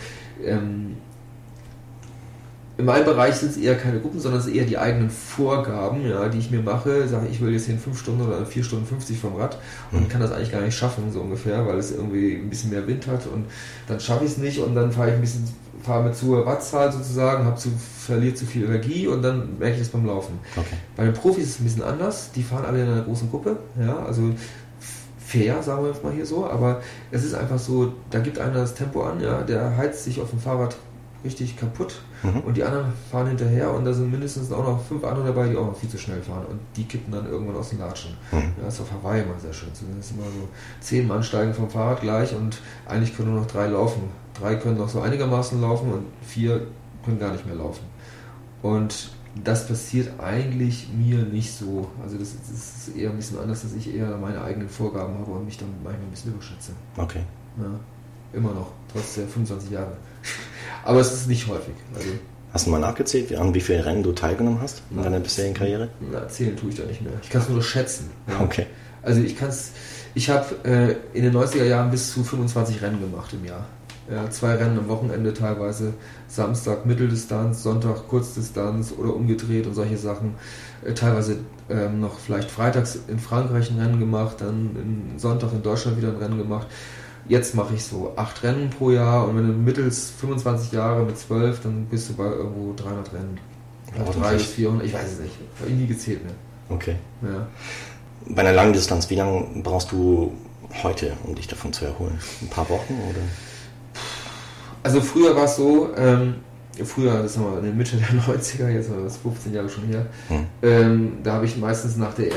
in meinem Bereich sind es eher keine Gruppen, sondern es sind eher die eigenen Vorgaben, ja, die ich mir mache. Sage ich will jetzt hier in 5 Stunden oder 4 Stunden 50 vom Rad und kann das eigentlich gar nicht schaffen, so ungefähr, weil es irgendwie ein bisschen mehr Wind hat und dann schaffe ich es nicht und dann fahre mit zu hoher Wattzahl sozusagen, verliere zu viel Energie und dann merke ich das beim Laufen. Okay. Bei den Profis ist es ein bisschen anders, die fahren alle in einer großen Gruppe, ja, also fair, sagen wir jetzt mal hier so, aber es ist einfach so, da gibt einer das Tempo an, ja, der heizt sich auf dem Fahrrad richtig kaputt und die anderen fahren hinterher und da sind mindestens auch noch 5 andere dabei, die auch noch viel zu schnell fahren und die kippen dann irgendwann aus den Latschen. Ja, das ist auf Hawaii immer sehr schön. Das ist immer so 10 Mann steigen vom Fahrrad gleich und eigentlich können nur noch 3 laufen. 3 können noch so einigermaßen laufen und 4 können gar nicht mehr laufen. Und das passiert eigentlich mir nicht so. Also das ist eher ein bisschen anders, dass ich eher meine eigenen Vorgaben habe und mich dann manchmal ein bisschen überschätze. Okay. Ja, immer noch, trotz der 25 Jahre. Aber es ist nicht häufig. Also, hast du mal nachgezählt, wie viele Rennen du teilgenommen hast in deiner bisherigen Karriere? Zählen tue ich da nicht mehr. Ich kann es nur schätzen. Ja. Okay. Also ich habe in den 90er Jahren bis zu 25 Rennen gemacht im Jahr. Ja, 2 Rennen am Wochenende teilweise, Samstag Mitteldistanz, Sonntag Kurzdistanz oder umgedreht und solche Sachen. Teilweise noch vielleicht freitags in Frankreich ein Rennen gemacht, dann Sonntag in Deutschland wieder ein Rennen gemacht. Jetzt mache ich so 8 Rennen pro Jahr und wenn du mittels 25 Jahre mit 12, dann bist du bei irgendwo 300 Rennen. 300 bis 400, ich weiß es nicht. Habe ich nie gezählt mehr. Okay. Ja. Bei einer Langdistanz, wie lange brauchst du heute, um dich davon zu erholen? Ein paar Wochen oder? Also früher war es so, das haben wir in der Mitte der 90er, jetzt war das 15 Jahre schon her, da habe ich meistens nach der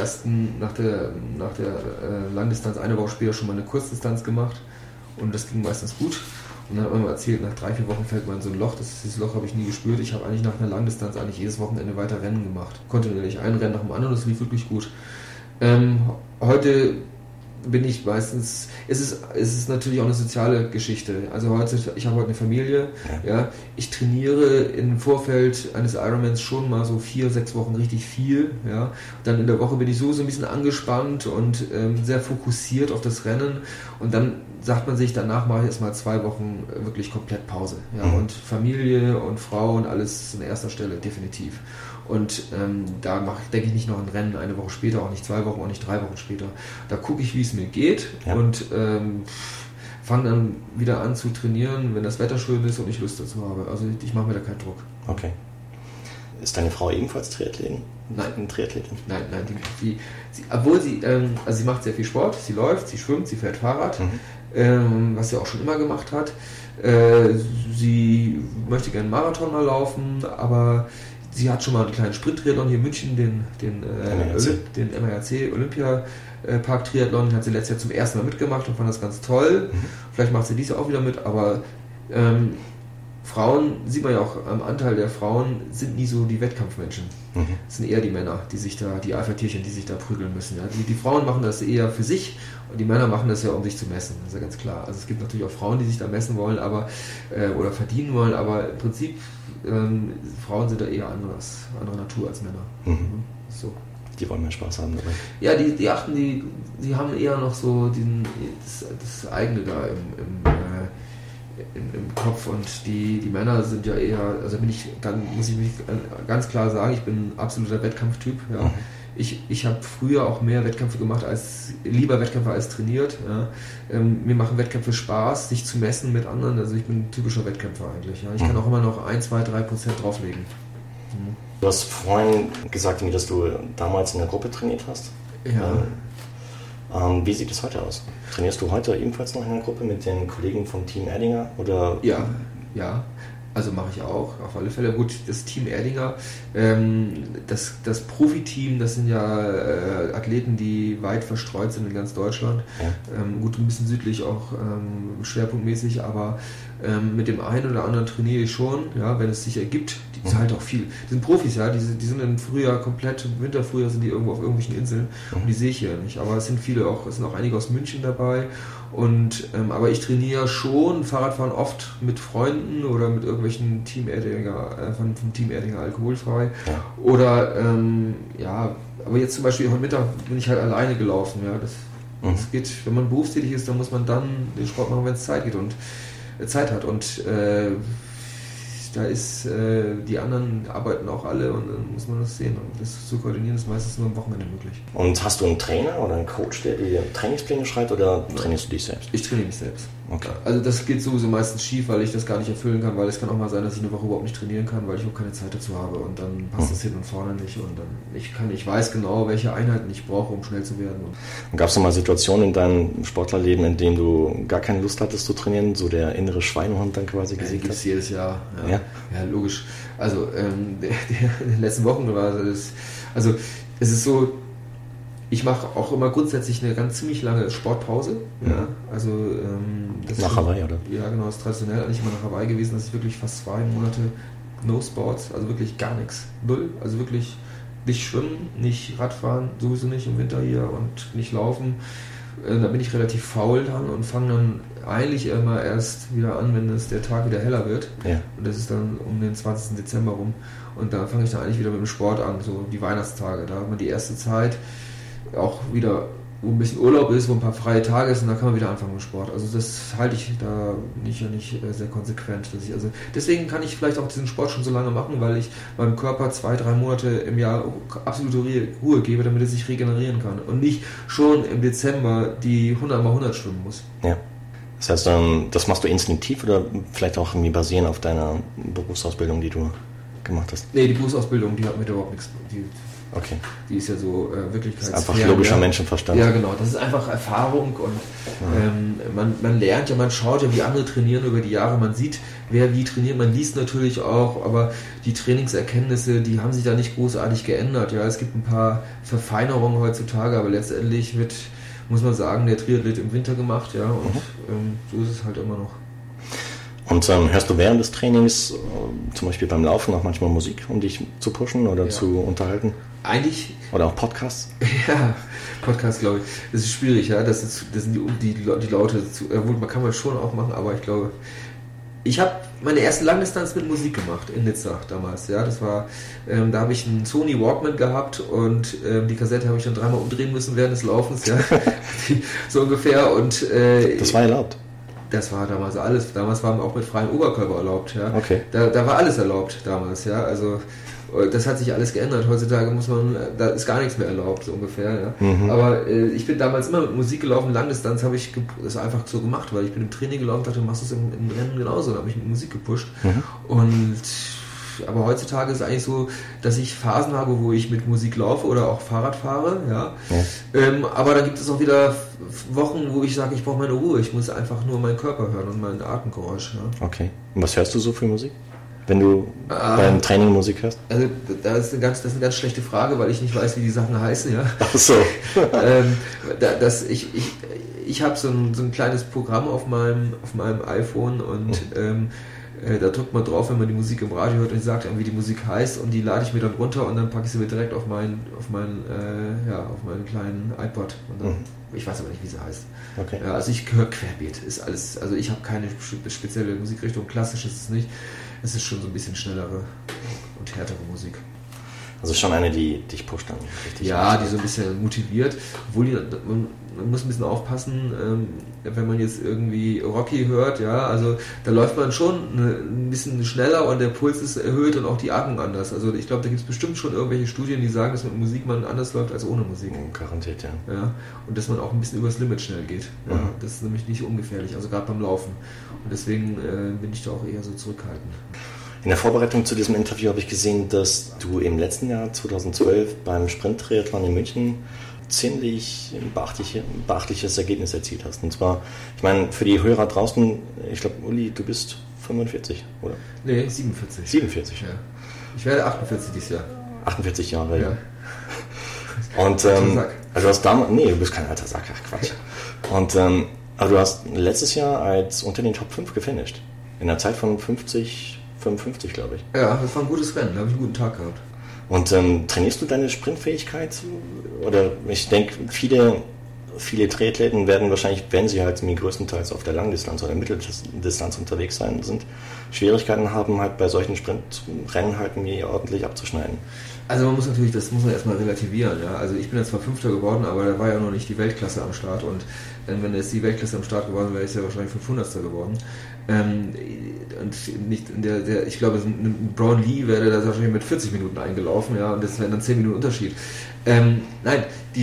Langdistanz eine Woche später schon mal eine Kurzdistanz gemacht und das ging meistens gut. Und dann hat man mal erzählt, nach 3-4 Wochen fällt man in so ein Loch, dieses Loch habe ich nie gespürt. Ich habe eigentlich nach einer Langdistanz eigentlich jedes Wochenende weiter Rennen gemacht. Kontinuierlich ein Rennen nach dem anderen, das lief wirklich gut. Heute bin ich meistens, es ist natürlich auch eine soziale Geschichte. Also ich habe heute eine Familie, ja. Ich trainiere im Vorfeld eines Ironmans schon mal so 4-6 Wochen richtig viel, ja. Dann in der Woche bin ich so ein bisschen angespannt und sehr fokussiert auf das Rennen und dann sagt man sich, danach mache ich erstmal 2 Wochen wirklich komplett Pause, ja. Und Familie und Frau und alles an erster Stelle, definitiv. Und da denke ich nicht noch ein Rennen eine Woche später, auch nicht 2 Wochen, auch nicht 3 Wochen später. Da gucke ich, wie es mir geht und fange dann wieder an zu trainieren, wenn das Wetter schön ist und ich Lust dazu habe. Also ich mache mir da keinen Druck. Okay. Ist deine Frau ebenfalls Triathletin? Nein. Triathletin? Nein, obwohl sie macht sehr viel Sport, sie läuft, sie schwimmt, sie fährt Fahrrad, was sie auch schon immer gemacht hat. Sie möchte gerne einen Marathon mal laufen, aber sie hat schon mal einen kleinen Sprint-Triathlon hier in München, den MRC Olympiapark-Triathlon, den hat sie letztes Jahr zum ersten Mal mitgemacht und fand das ganz toll. Vielleicht macht sie dies Jahr auch wieder mit, aber Frauen, sieht man ja auch am Anteil der Frauen, sind nie so die Wettkampfmenschen. Es sind eher die Männer, die Alpha-Tierchen, die sich da prügeln müssen. Ja. Die Frauen machen das eher für sich und die Männer machen das ja, um sich zu messen. Das ist ja ganz klar. Also es gibt natürlich auch Frauen, die sich da messen wollen, oder verdienen wollen, aber im Prinzip Frauen sind da eher andere Natur als Männer. So. Die wollen mehr Spaß haben dabei. Ja, die haben eher noch so das eigene da im Kopf und die Männer sind ja eher, also muss ich mich ganz klar sagen, ich bin ein absoluter Wettkampftyp. Ja. Ich habe früher auch mehr Wettkämpfe gemacht, lieber Wettkämpfe als trainiert. Ja. Mir machen Wettkämpfe Spaß, sich zu messen mit anderen. Also ich bin ein typischer Wettkämpfer eigentlich. Ja. Ich kann auch immer noch 1, 2, 3% drauflegen. Du hast vorhin gesagt, dass du damals in der Gruppe trainiert hast. Ja. Wie sieht es heute aus? Trainierst du heute ebenfalls noch in einer Gruppe mit den Kollegen vom Team Erdinger? Oder? Ja. Also mache ich auch, auf alle Fälle. Gut, das Team Erdinger, das Profiteam, das sind ja Athleten, die weit verstreut sind in ganz Deutschland. Ja. Gut, ein bisschen südlich auch schwerpunktmäßig, aber mit dem einen oder anderen trainiere ich schon, ja, wenn es sich ergibt. Die sind halt auch viel. Die sind Profis, ja, die sind im Frühjahr komplett, im Winterfrühjahr sind die irgendwo auf irgendwelchen Inseln und die sehe ich hier nicht. Aber es sind auch einige aus München dabei. Aber ich trainiere schon Fahrradfahren oft mit Freunden oder mit irgendwelchen Team Erdinger, vom Team Erdinger alkoholfrei. Ja. Oder aber jetzt zum Beispiel heute Mittag bin ich halt alleine gelaufen. Ja, das geht, wenn man berufstätig ist, dann muss man dann den Sport machen, wenn es Zeit hat. Und da ist, die anderen arbeiten auch alle und dann muss man das sehen. Und das zu koordinieren ist meistens nur am Wochenende möglich. Und hast du einen Trainer oder einen Coach, der dir Trainingspläne schreibt oder trainierst du dich selbst? Ich trainiere mich selbst. Okay. Also das geht sowieso meistens schief, weil ich das gar nicht erfüllen kann, weil es kann auch mal sein, dass ich eine Woche überhaupt nicht trainieren kann, weil ich auch keine Zeit dazu habe und dann passt das hinten und vorne nicht und dann ich weiß genau, welche Einheiten ich brauche, um schnell zu werden. Und gab es noch mal Situationen in deinem Sportlerleben, in denen du gar keine Lust hattest zu trainieren, so der innere Schweinehund dann quasi gesiegt hat? Die gibt es jedes Jahr. Ja, logisch. Also in den letzten Wochen war es ist so, ich mache auch immer grundsätzlich eine ganz ziemlich lange Sportpause. Ja. Also das nach Hawaii, oder? Ja, genau, ist traditionell eigentlich immer nach Hawaii gewesen, dass ich wirklich fast 2 Monate No Sports, also wirklich gar nichts. Null. Also wirklich nicht schwimmen, nicht Radfahren, sowieso nicht im Winter hier und nicht laufen. Da bin ich relativ faul dann und fange dann eigentlich immer erst wieder an, wenn der Tag wieder heller wird. Ja. Und das ist dann um den 20. Dezember rum. Und da fange ich dann eigentlich wieder mit dem Sport an, so die Weihnachtstage. Da hat man die erste Zeit auch wieder, wo ein bisschen Urlaub ist, wo ein paar freie Tage ist und dann kann man wieder anfangen mit Sport. Also das halte ich da nicht sehr konsequent. Deswegen kann ich vielleicht auch diesen Sport schon so lange machen, weil ich meinem Körper 2-3 Monate im Jahr absolute Ruhe gebe, damit er sich regenerieren kann und nicht schon im Dezember die 100x100 schwimmen muss. Ja. Das heißt, das machst du instinktiv oder vielleicht auch irgendwie basierend auf deiner Berufsausbildung, die du gemacht hast? Nee, die Berufsausbildung, die hat mir überhaupt nichts. Okay. Die ist ja so wirklichkeitsfern. Das ist einfach logischer Menschenverstand. Ja, genau. Das ist einfach Erfahrung und man lernt ja, man schaut ja, wie andere trainieren über die Jahre. Man sieht, wer wie trainiert. Man liest natürlich auch, aber die Trainingserkenntnisse, die haben sich da nicht großartig geändert. Ja, es gibt ein paar Verfeinerungen heutzutage, aber letztendlich muss man sagen, der Triathlet im Winter gemacht. Ja, und so ist es halt immer noch. Und hörst du während des Trainings, zum Beispiel beim Laufen, auch manchmal Musik, um dich zu pushen oder zu unterhalten? Eigentlich. Oder auch Podcasts? Ja, Podcasts, glaube ich. Das ist schwierig, ja. Das sind die Laute. Man kann man schon auch machen, aber ich glaube, ich habe meine erste Langdistanz mit Musik gemacht in Nizza damals. Ja, das war, da habe ich einen Sony Walkman gehabt und die Kassette habe ich dann 3-mal umdrehen müssen während des Laufens, ja, so ungefähr. Und das war erlaubt. Das war damals alles. Damals war auch mit freiem Oberkörper erlaubt. Ja. Okay. Da war alles erlaubt damals. Ja. Also das hat sich alles geändert. Heutzutage da ist gar nichts mehr erlaubt, so ungefähr. Ja. Aber ich bin damals immer mit Musik gelaufen. Langdistanz habe ich das einfach so gemacht, weil ich bin im Training gelaufen und dachte, du machst das im Rennen genauso. Da habe ich mit Musik gepusht. Aber heutzutage ist es eigentlich so, dass ich Phasen habe, wo ich mit Musik laufe oder auch Fahrrad fahre. Ja. Aber dann gibt es auch wieder Wochen, wo ich sage, ich brauche meine Ruhe. Ich muss einfach nur meinen Körper hören und mein Atemgeräusch. Ja. Okay. Und was hörst du so für Musik, wenn du beim Training Musik hörst? Also das ist eine ganz schlechte Frage, weil ich nicht weiß, wie die Sachen heißen. Ja. Ach so. Ich habe so ein kleines Programm auf meinem iPhone und da drückt man drauf, wenn man die Musik im Radio hört und sagt, wie die Musik heißt und die lade ich mir dann runter und dann packe ich sie mir direkt auf meinen kleinen iPod. Und dann, ich weiß aber nicht, wie sie heißt. Okay. Ja, also ich höre querbeet, ist alles. Also ich habe keine spezielle Musikrichtung, klassisch ist es nicht. Es ist schon so ein bisschen schnellere und härtere Musik. Also schon eine, die dich pusht dann richtig. Ja, die so ein bisschen motiviert. Obwohl man muss ein bisschen aufpassen, wenn man jetzt irgendwie Rocky hört, ja, also da läuft man schon ein bisschen schneller und der Puls ist erhöht und auch die Atmung anders. Also ich glaube, da gibt es bestimmt schon irgendwelche Studien, die sagen, dass mit Musik man anders läuft als ohne Musik. Garantiert, ja. Ja. Und dass man auch ein bisschen übers Limit schnell geht. Ja. Das ist nämlich nicht ungefährlich, also gerade beim Laufen. Und deswegen bin ich da auch eher so zurückhaltend. In der Vorbereitung zu diesem Interview habe ich gesehen, dass du im letzten Jahr 2012 beim Sprint-Triathlon in München ziemlich beachtliches Ergebnis erzielt hast. Und zwar, ich meine, für die Hörer draußen, ich glaube, Uli, du bist 45, oder? Nee, 47. 47? Ja. Ich werde 48 dieses Jahr. 48 Jahre, ja. Und, also du hast damals, nee, du bist kein alter Sack, ach Quatsch. Und, aber du hast letztes Jahr als unter den Top 5 gefinisht. In einer Zeit von 55, glaube ich. Ja, das war ein gutes Rennen, da habe ich einen guten Tag gehabt. Und trainierst du deine Sprintfähigkeit? Oder ich denke, viele Triathleten wenn sie halt größtenteils auf der Langdistanz oder Mitteldistanz unterwegs sind, Schwierigkeiten haben, halt bei solchen Sprintrennen halt mir ordentlich abzuschneiden. Also das muss man erstmal relativieren. Ja? Also ich bin jetzt zwar Fünfter geworden, aber da war ja noch nicht die Weltklasse am Start. Und wenn jetzt die Weltklasse am Start geworden wäre, ist ja wahrscheinlich 500. geworden. Und nicht ich glaube, ein Brown Lee wäre da wahrscheinlich mit 40 Minuten eingelaufen, ja, und das wären dann 10 Minuten Unterschied. Nein,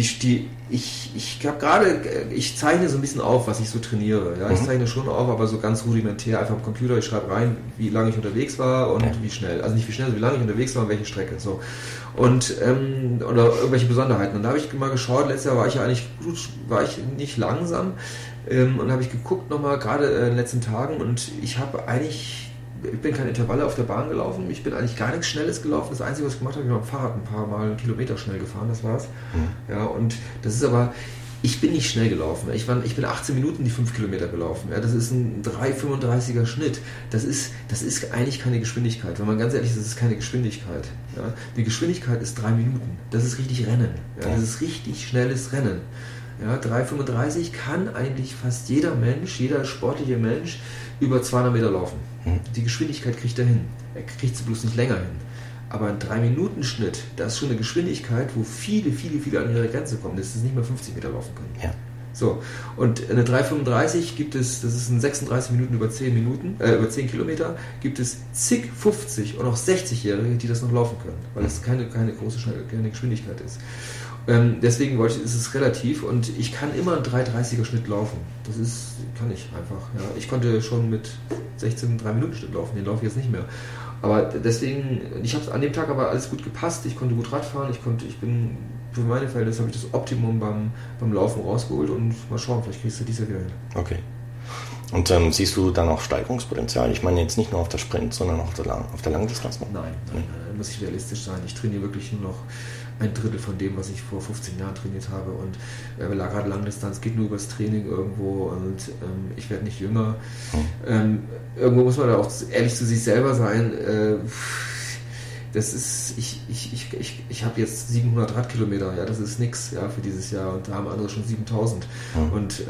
ich zeichne so ein bisschen auf, was ich so trainiere. Ja? Ich zeichne schon auf, aber so ganz rudimentär, einfach am Computer. Ich schreibe rein, wie lange ich unterwegs war und wie schnell. Also nicht wie schnell, sondern wie lange ich unterwegs war und welche Strecke. So. Und, oder irgendwelche Besonderheiten. Und da habe ich mal geschaut, letztes Jahr war ich ja eigentlich gut, war ich nicht langsam. Und habe ich geguckt nochmal, gerade in den letzten Tagen, und ich bin keine Intervalle auf der Bahn gelaufen, ich bin eigentlich gar nichts Schnelles gelaufen. Das Einzige, was ich gemacht habe, ich bin mit dem Fahrrad ein paar Mal Kilometer schnell gefahren, das war's. Ja, und das ist aber, ich bin nicht schnell gelaufen. Ich bin 18 Minuten die 5 Kilometer gelaufen. Ja, das ist ein 3,35er Schnitt. Das ist eigentlich keine Geschwindigkeit. Wenn man ganz ehrlich ist, das ist keine Geschwindigkeit. Ja, die Geschwindigkeit ist 3 Minuten. Das ist richtig Rennen. Ja, das ist richtig schnelles Rennen. Ja, 3,35 kann eigentlich fast jeder sportliche Mensch über 200 Meter laufen. Die Geschwindigkeit kriegt er hin. Er kriegt sie bloß nicht länger hin. Aber ein 3-Minuten-Schnitt, das ist schon eine Geschwindigkeit, wo viele an ihre Grenze kommen, dass sie nicht mehr 50 Meter laufen können. Ja. So, und eine 3,35 gibt es, das ist in 36 Minuten über 10 Kilometer, gibt es zig 50 und auch 60-Jährige, die das noch laufen können, weil es keine große keine Geschwindigkeit ist. Deswegen ist es relativ, und ich kann immer einen 3,30er Schnitt laufen. Kann ich einfach. Ja. Ich konnte schon mit 16 3-Minuten-Schnitt laufen, den laufe ich jetzt nicht mehr. Aber deswegen, ich habe an dem Tag aber alles gut gepasst, ich konnte gut Radfahren, für meine Verhältnisse habe ich das Optimum beim Laufen rausgeholt, und mal schauen, vielleicht kriegst du dieses Jahr wieder hin. Okay. Und siehst du dann auch Steigerungspotenzial? Ich meine jetzt nicht nur auf der Sprint, sondern auch auf der Langdistanz? Nein, da muss ich realistisch sein. Ich trainiere wirklich nur noch ein Drittel von dem, was ich vor 15 Jahren trainiert habe, und gerade Langdistanz geht nur übers Training irgendwo, und ich werde nicht jünger. Irgendwo muss man da auch ehrlich zu sich selber sein. Ich habe jetzt 700 Radkilometer, ja, das ist nix, ja, für dieses Jahr, und da haben andere schon 7000 und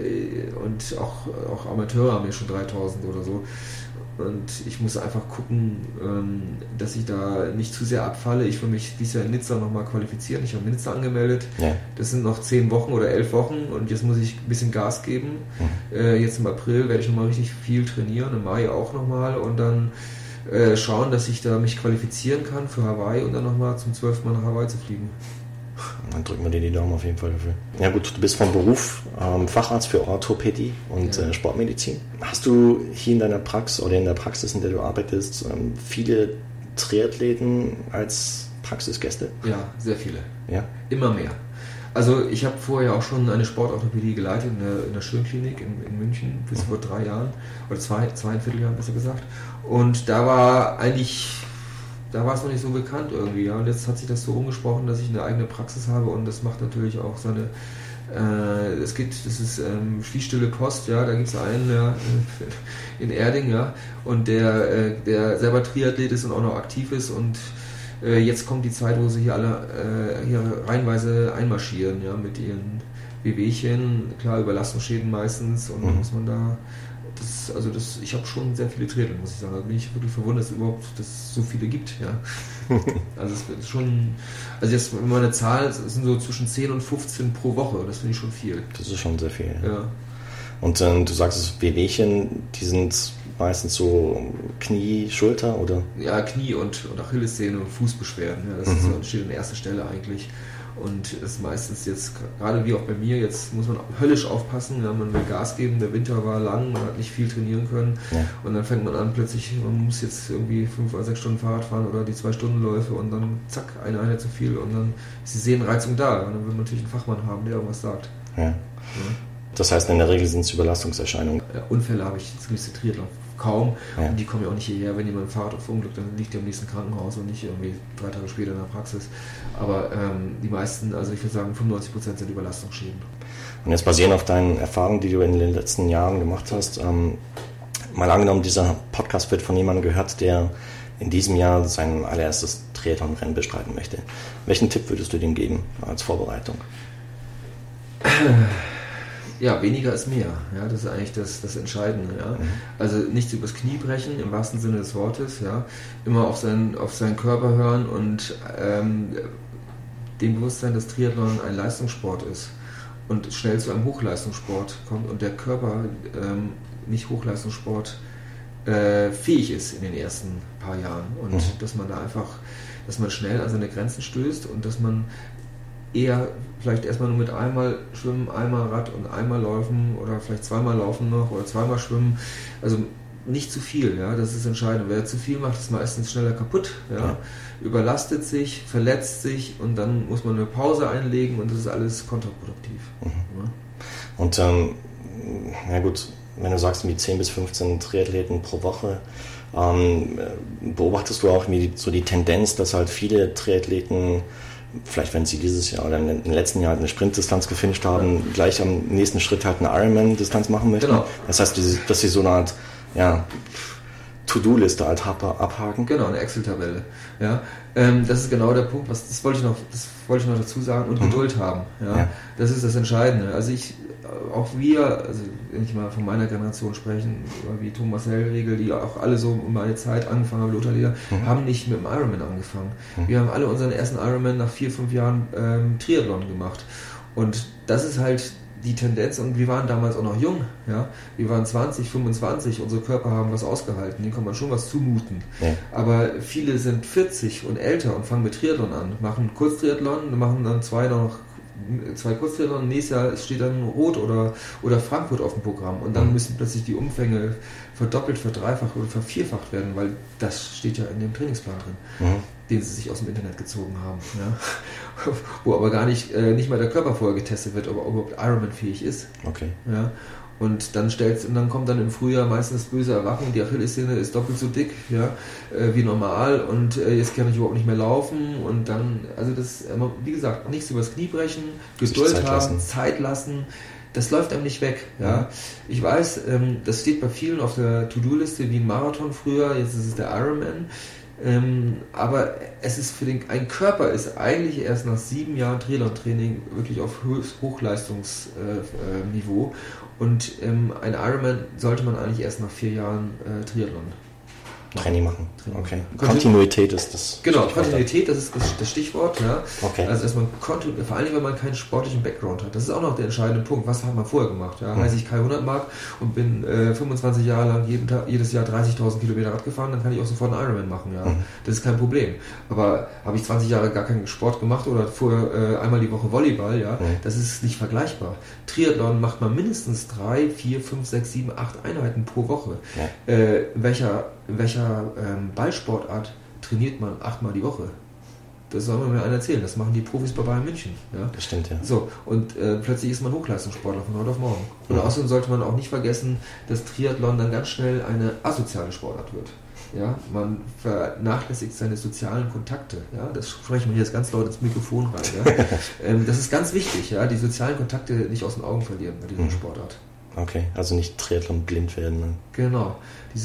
auch Amateure haben ja schon 3000 oder so. Und ich muss einfach gucken, dass ich da nicht zu sehr abfalle. Ich will mich dieses Jahr in Nizza nochmal qualifizieren. Ich habe Nizza angemeldet. Ja. Das sind noch 10 Wochen oder 11 Wochen, und jetzt muss ich ein bisschen Gas geben. Jetzt im April werde ich nochmal richtig viel trainieren, im Mai auch nochmal, und dann schauen, dass ich da mich qualifizieren kann für Hawaii und dann nochmal zum 12. Mal nach Hawaii zu fliegen. Dann drücken wir dir die Daumen auf jeden Fall dafür. Ja gut, du bist vom Beruf Facharzt für Orthopädie und Sportmedizin. Hast du hier in deiner Praxis oder in der Praxis, in der du arbeitest, viele Triathleten als Praxisgäste? Ja, sehr viele. Ja? Immer mehr. Also ich habe vorher auch schon eine Sportorthopädie geleitet in der Schönklinik in München bis vor 3 Jahren oder 2,25 Jahren besser gesagt. Und da war es noch nicht so bekannt irgendwie. Ja. Und jetzt hat sich das so umgesprochen, dass ich eine eigene Praxis habe, und das macht natürlich auch seine... das ist Schließstille Post, ja, da gibt es einen in Erding, ja, und der selber Triathlet ist und auch noch aktiv ist, und jetzt kommt die Zeit, wo sie hier alle hier reihenweise einmarschieren, ja, mit ihren Wehwehchen, klar, Überlastungsschäden meistens, und dann muss man da, ich habe schon sehr viele Triathleten, muss ich sagen, da bin ich wirklich verwundert, dass es so viele gibt, ja. Also es ist schon, jetzt, wenn man eine Zahl, es sind so zwischen 10 und 15 pro Woche, das finde ich schon viel. Das ist schon sehr viel. Ja. Und du sagst, das Wehwehchen, die sind meistens so Knie, Schulter, oder? Ja, Knie und Achillessehne und Fußbeschwerden, ja, das steht an erster Stelle eigentlich. Und ist meistens jetzt, gerade wie auch bei mir, jetzt muss man höllisch aufpassen, ja, man will Gas geben, der Winter war lang, man hat nicht viel trainieren können, und dann fängt man an plötzlich, man muss jetzt irgendwie 5 oder 6 Stunden Fahrrad fahren oder die 2-Stunden-Läufe, und dann zack, eine Einheit zu viel, und dann ist die Sehnenreizung da, und dann will man natürlich einen Fachmann haben, der irgendwas sagt. Ja. Das heißt, in der Regel sind es Überlastungserscheinungen. Unfälle habe ich jetzt nicht Triathlon kaum, und die kommen ja auch nicht hierher. Wenn jemand ein Fahrrad verunglückt, dann liegt er im nächsten Krankenhaus und nicht irgendwie 3 Tage später in der Praxis. Aber die meisten, also ich würde sagen 95% sind Überlastungsschäden. Und jetzt basierend auf deinen Erfahrungen, die du in den letzten Jahren gemacht hast, mal angenommen, dieser Podcast wird von jemandem gehört, der in diesem Jahr sein allererstes Triathlon-Rennen bestreiten möchte. Welchen Tipp würdest du dem geben als Vorbereitung? Ja, weniger ist mehr. Ja, das ist eigentlich das Entscheidende. Ja. Also nichts übers Knie brechen, im wahrsten Sinne des Wortes. Ja. Immer auf seinen Körper hören und dem Bewusstsein, dass Triathlon ein Leistungssport ist und schnell zu einem Hochleistungssport kommt und der Körper nicht Hochleistungssport fähig ist in den ersten paar Jahren. Und dass man da einfach, dass man schnell an seine Grenzen stößt und dass man eher vielleicht erstmal nur mit einmal schwimmen, einmal Rad und einmal laufen oder vielleicht zweimal laufen noch oder zweimal schwimmen. Also nicht zu viel, ja, das ist entscheidend. Wer zu viel macht, ist meistens schneller kaputt, ja, überlastet sich, verletzt sich und dann muss man eine Pause einlegen und das ist alles kontraproduktiv. Ja. Und ja gut, wenn du sagst, wie 10 bis 15 Triathleten pro Woche, beobachtest du auch so die Tendenz, dass halt viele Triathleten, vielleicht wenn sie dieses Jahr oder im letzten Jahr eine Sprintdistanz gefinisht haben, gleich am nächsten Schritt halt eine Ironman-Distanz machen möchten? Genau. Das heißt, dass sie so eine Art To-Do-Liste halt abhaken? Genau, eine Excel-Tabelle. Ja, das ist genau der Punkt, das wollte ich noch dazu sagen, und Geduld haben. Ja. Das ist das Entscheidende. Also wenn ich mal von meiner Generation sprechen, wie Thomas Hellriegel, die auch alle so um meine Zeit angefangen haben, Lothar Leder, haben nicht mit dem Ironman angefangen. Wir haben alle unseren ersten Ironman nach 4-5 Jahren Triathlon gemacht. Und das ist halt die Tendenz, und wir waren damals auch noch jung, ja, wir waren 20, 25, unsere Körper haben was ausgehalten, denen kann man schon was zumuten. Ja. Aber viele sind 40 und älter und fangen mit Triathlon an, machen Kurztriathlon, machen dann zwei Kurztriathlon, nächstes Jahr steht dann Rot oder Frankfurt auf dem Programm und dann müssen plötzlich die Umfänge verdoppelt, verdreifacht oder vervierfacht werden, weil das steht ja in dem Trainingsplan drin. Den sie sich aus dem Internet gezogen haben, ja. Wo aber gar nicht mal der Körper vorher getestet wird, ob er überhaupt Ironman-fähig ist. Okay. Ja. Und dann kommt dann im Frühjahr meistens das böse Erwachen, die Achillessehne ist doppelt so dick, ja, wie normal und jetzt kann ich überhaupt nicht mehr laufen und dann, also das, wie gesagt, nichts übers Knie brechen, Geduld haben, Zeit lassen. Das läuft einem nicht weg. Ja. Ich weiß, das steht bei vielen auf der To-Do-Liste wie ein Marathon früher, jetzt ist es der Ironman. Aber es ist ein Körper ist eigentlich erst nach 7 Jahren Triathlon-Training wirklich auf Hochleistungsniveau und ein Ironman sollte man eigentlich erst nach 4 Jahren Triathlon Training machen. Okay. Kontinuität ist das. Genau, Kontinuität, das ist das Stichwort. Ja. Okay. Also dass man vor allem, wenn man keinen sportlichen Background hat. Das ist auch noch der entscheidende Punkt. Was hat man vorher gemacht? Ja? Heißt ich Kai 100 Mark und bin 25 Jahre lang jedes Jahr 30.000 Kilometer Rad gefahren, dann kann ich auch sofort einen Ironman machen. Ja. Das ist kein Problem. Aber habe ich 20 Jahre gar keinen Sport gemacht oder vorher einmal die Woche Volleyball, ja, das ist nicht vergleichbar. Triathlon macht man mindestens 3, 4, 5, 6, 7, 8 Einheiten pro Woche. Ja. In welcher Ballsportart trainiert man 8-mal die Woche? Das soll mir einer erzählen. Das machen die Profis bei Bayern München. Ja? Das stimmt, ja. So, und plötzlich ist man Hochleistungssportler von heute auf morgen. Und außerdem sollte man auch nicht vergessen, dass Triathlon dann ganz schnell eine asoziale Sportart wird. Ja? Man vernachlässigt seine sozialen Kontakte. Ja? Das sprechen wir jetzt ganz laut ins Mikrofon rein. Ja? Das ist ganz wichtig, ja? Die sozialen Kontakte nicht aus den Augen verlieren bei dieser Sportart. Okay, also nicht Triathlon blind werden. Ne? Genau,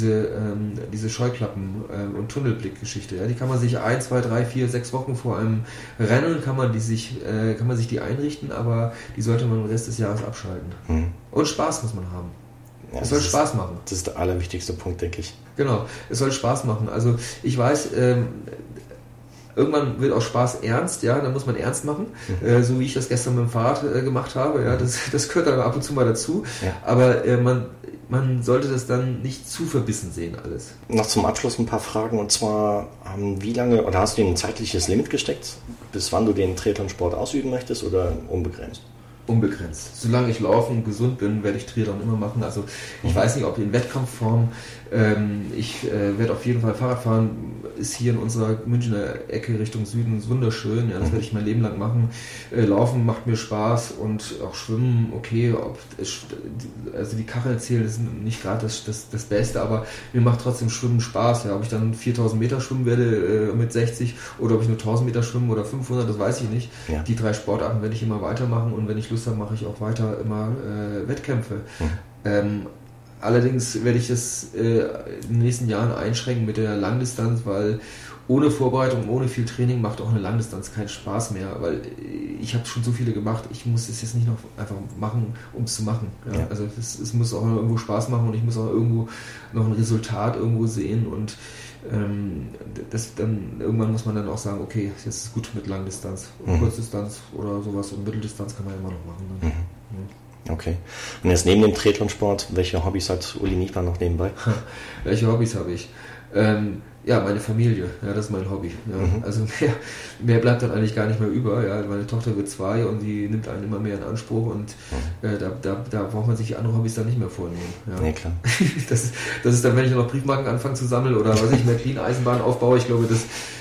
diese Scheuklappen- und Tunnelblick-Geschichte, ja, die kann man sich 1, 2, 3, 4, 6 Wochen vor einem Rennen kann man sich die einrichten, aber die sollte man den Rest des Jahres abschalten. Und Spaß muss man haben. Ja, es soll Spaß machen. Das ist der allerwichtigste Punkt, denke ich. Genau, es soll Spaß machen. Also ich weiß, irgendwann wird auch Spaß ernst, ja, dann muss man ernst machen, so wie ich das gestern mit dem Fahrrad gemacht habe, ja, das gehört dann ab und zu mal dazu, aber man sollte das dann nicht zu verbissen sehen alles. Noch zum Abschluss ein paar Fragen, und zwar, wie lange, oder hast du dir ein zeitliches Limit gesteckt, bis wann du den Triathlon-Sport ausüben möchtest, oder unbegrenzt? Unbegrenzt. Solange ich laufen und gesund bin, werde ich Triathlon immer machen. Also ich weiß nicht, ob in Wettkampfform. Ich werde auf jeden Fall Fahrrad fahren. Ist hier in unserer Münchner Ecke Richtung Süden wunderschön. Ja, das werde ich mein Leben lang machen. Laufen macht mir Spaß und auch Schwimmen, okay. Also die Kachel zählt ist nicht gerade das Beste, aber mir macht trotzdem Schwimmen Spaß. Ja, ob ich dann 4000 Meter schwimmen werde mit 60 oder ob ich nur 1000 Meter schwimmen oder 500, das weiß ich nicht. Ja. Die 3 Sportarten werde ich immer weitermachen, und wenn ich Lust habe, mache ich auch weiter immer Wettkämpfe. Allerdings werde ich es in den nächsten Jahren einschränken mit der Langdistanz, weil ohne Vorbereitung, ohne viel Training macht auch eine Langdistanz keinen Spaß mehr, weil ich habe schon so viele gemacht, ich muss es jetzt nicht noch einfach machen, um es zu machen. Ja? Ja. Also es muss auch irgendwo Spaß machen, und ich muss auch irgendwo noch ein Resultat irgendwo sehen, und dann irgendwann muss man dann auch sagen, okay, jetzt ist es gut mit Langdistanz, Kurzdistanz oder sowas, und Mitteldistanz kann man immer noch machen. Dann. Okay. Und jetzt neben dem Triathlonsport, welche Hobbys hat Uli Niebler noch nebenbei? Welche Hobbys habe ich? Ja, meine Familie, ja, das ist mein Hobby. Ja. Also mehr bleibt dann eigentlich gar nicht mehr über. Ja. Meine Tochter wird 2 und die nimmt einen immer mehr in Anspruch und da braucht man sich andere Hobbys dann nicht mehr vornehmen. Ja. Nee, klar. Das ist dann, wenn ich noch Briefmarken anfange zu sammeln oder was ich Märklin-Eisenbahn aufbaue, ich glaube,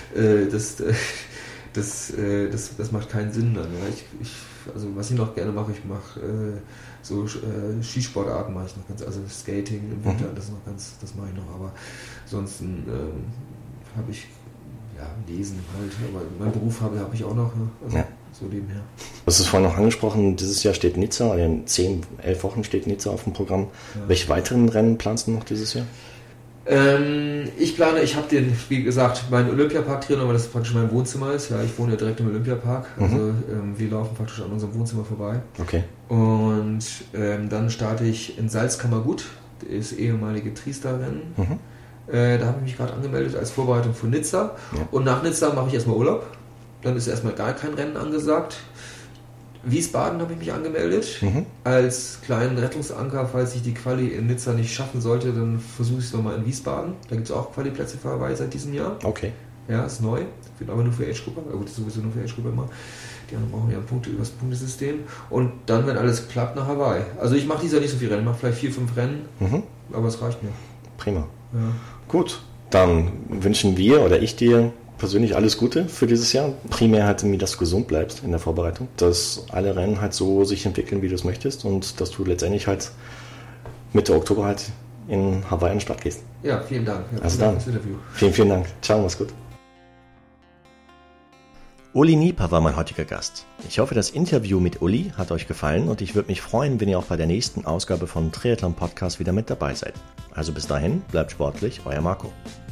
das macht keinen Sinn dann. Ja. Also was ich noch gerne mache, ich mache so Skisportarten mache ich noch ganz, also Skating im Winter, das mache ich noch, aber ansonsten habe ich Lesen halt, aber meinen Beruf habe ich auch noch, also so nebenher. Du hast es vorhin noch angesprochen, dieses Jahr steht Nizza, oder in 10, 11 Wochen steht Nizza auf dem Programm. Ja. Welche weiteren Rennen planst du noch dieses Jahr? Ich habe wie gesagt, meinen Olympiapark-Triathlon, weil das praktisch mein Wohnzimmer ist. Ja, ich wohne ja direkt im Olympiapark, also wir laufen praktisch an unserem Wohnzimmer vorbei. Okay. Und dann starte ich in Salzkammergut, das ehemalige Triester-Rennen. Da habe ich mich gerade angemeldet als Vorbereitung für Nizza. Ja. Und nach Nizza mache ich erstmal Urlaub. Dann ist erstmal gar kein Rennen angesagt. Wiesbaden habe ich mich angemeldet als kleinen Rettungsanker, falls ich die Quali in Nizza nicht schaffen sollte, dann versuche ich es nochmal in Wiesbaden. Da gibt es auch Quali-Plätze für Hawaii seit diesem Jahr. Okay. Ja, ist neu. Wird aber nur für Age-Gruppe. Aber gut, ist sowieso nur für Age-Gruppe immer. Die anderen brauchen ja Punkte über das Punktesystem. Und dann, wenn alles klappt, nach Hawaii. Also ich mache dieses Jahr nicht so viel Rennen. Ich mache vielleicht 4, 5 Rennen. Aber es reicht mir. Prima. Ja. Gut, dann wünschen wir oder ich dir persönlich alles Gute für dieses Jahr. Primär halt, dass du gesund bleibst in der Vorbereitung, dass alle Rennen halt so sich entwickeln, wie du es möchtest und dass du letztendlich halt Mitte Oktober halt in Hawaii an den Start gehst. Ja, vielen Dank. Ja, also dann, vielen Dank. Ciao, mach's gut. Uli Nieper war mein heutiger Gast. Ich hoffe, das Interview mit Uli hat euch gefallen und ich würde mich freuen, wenn ihr auch bei der nächsten Ausgabe von Triathlon Podcast wieder mit dabei seid. Also bis dahin, bleibt sportlich, euer Marco.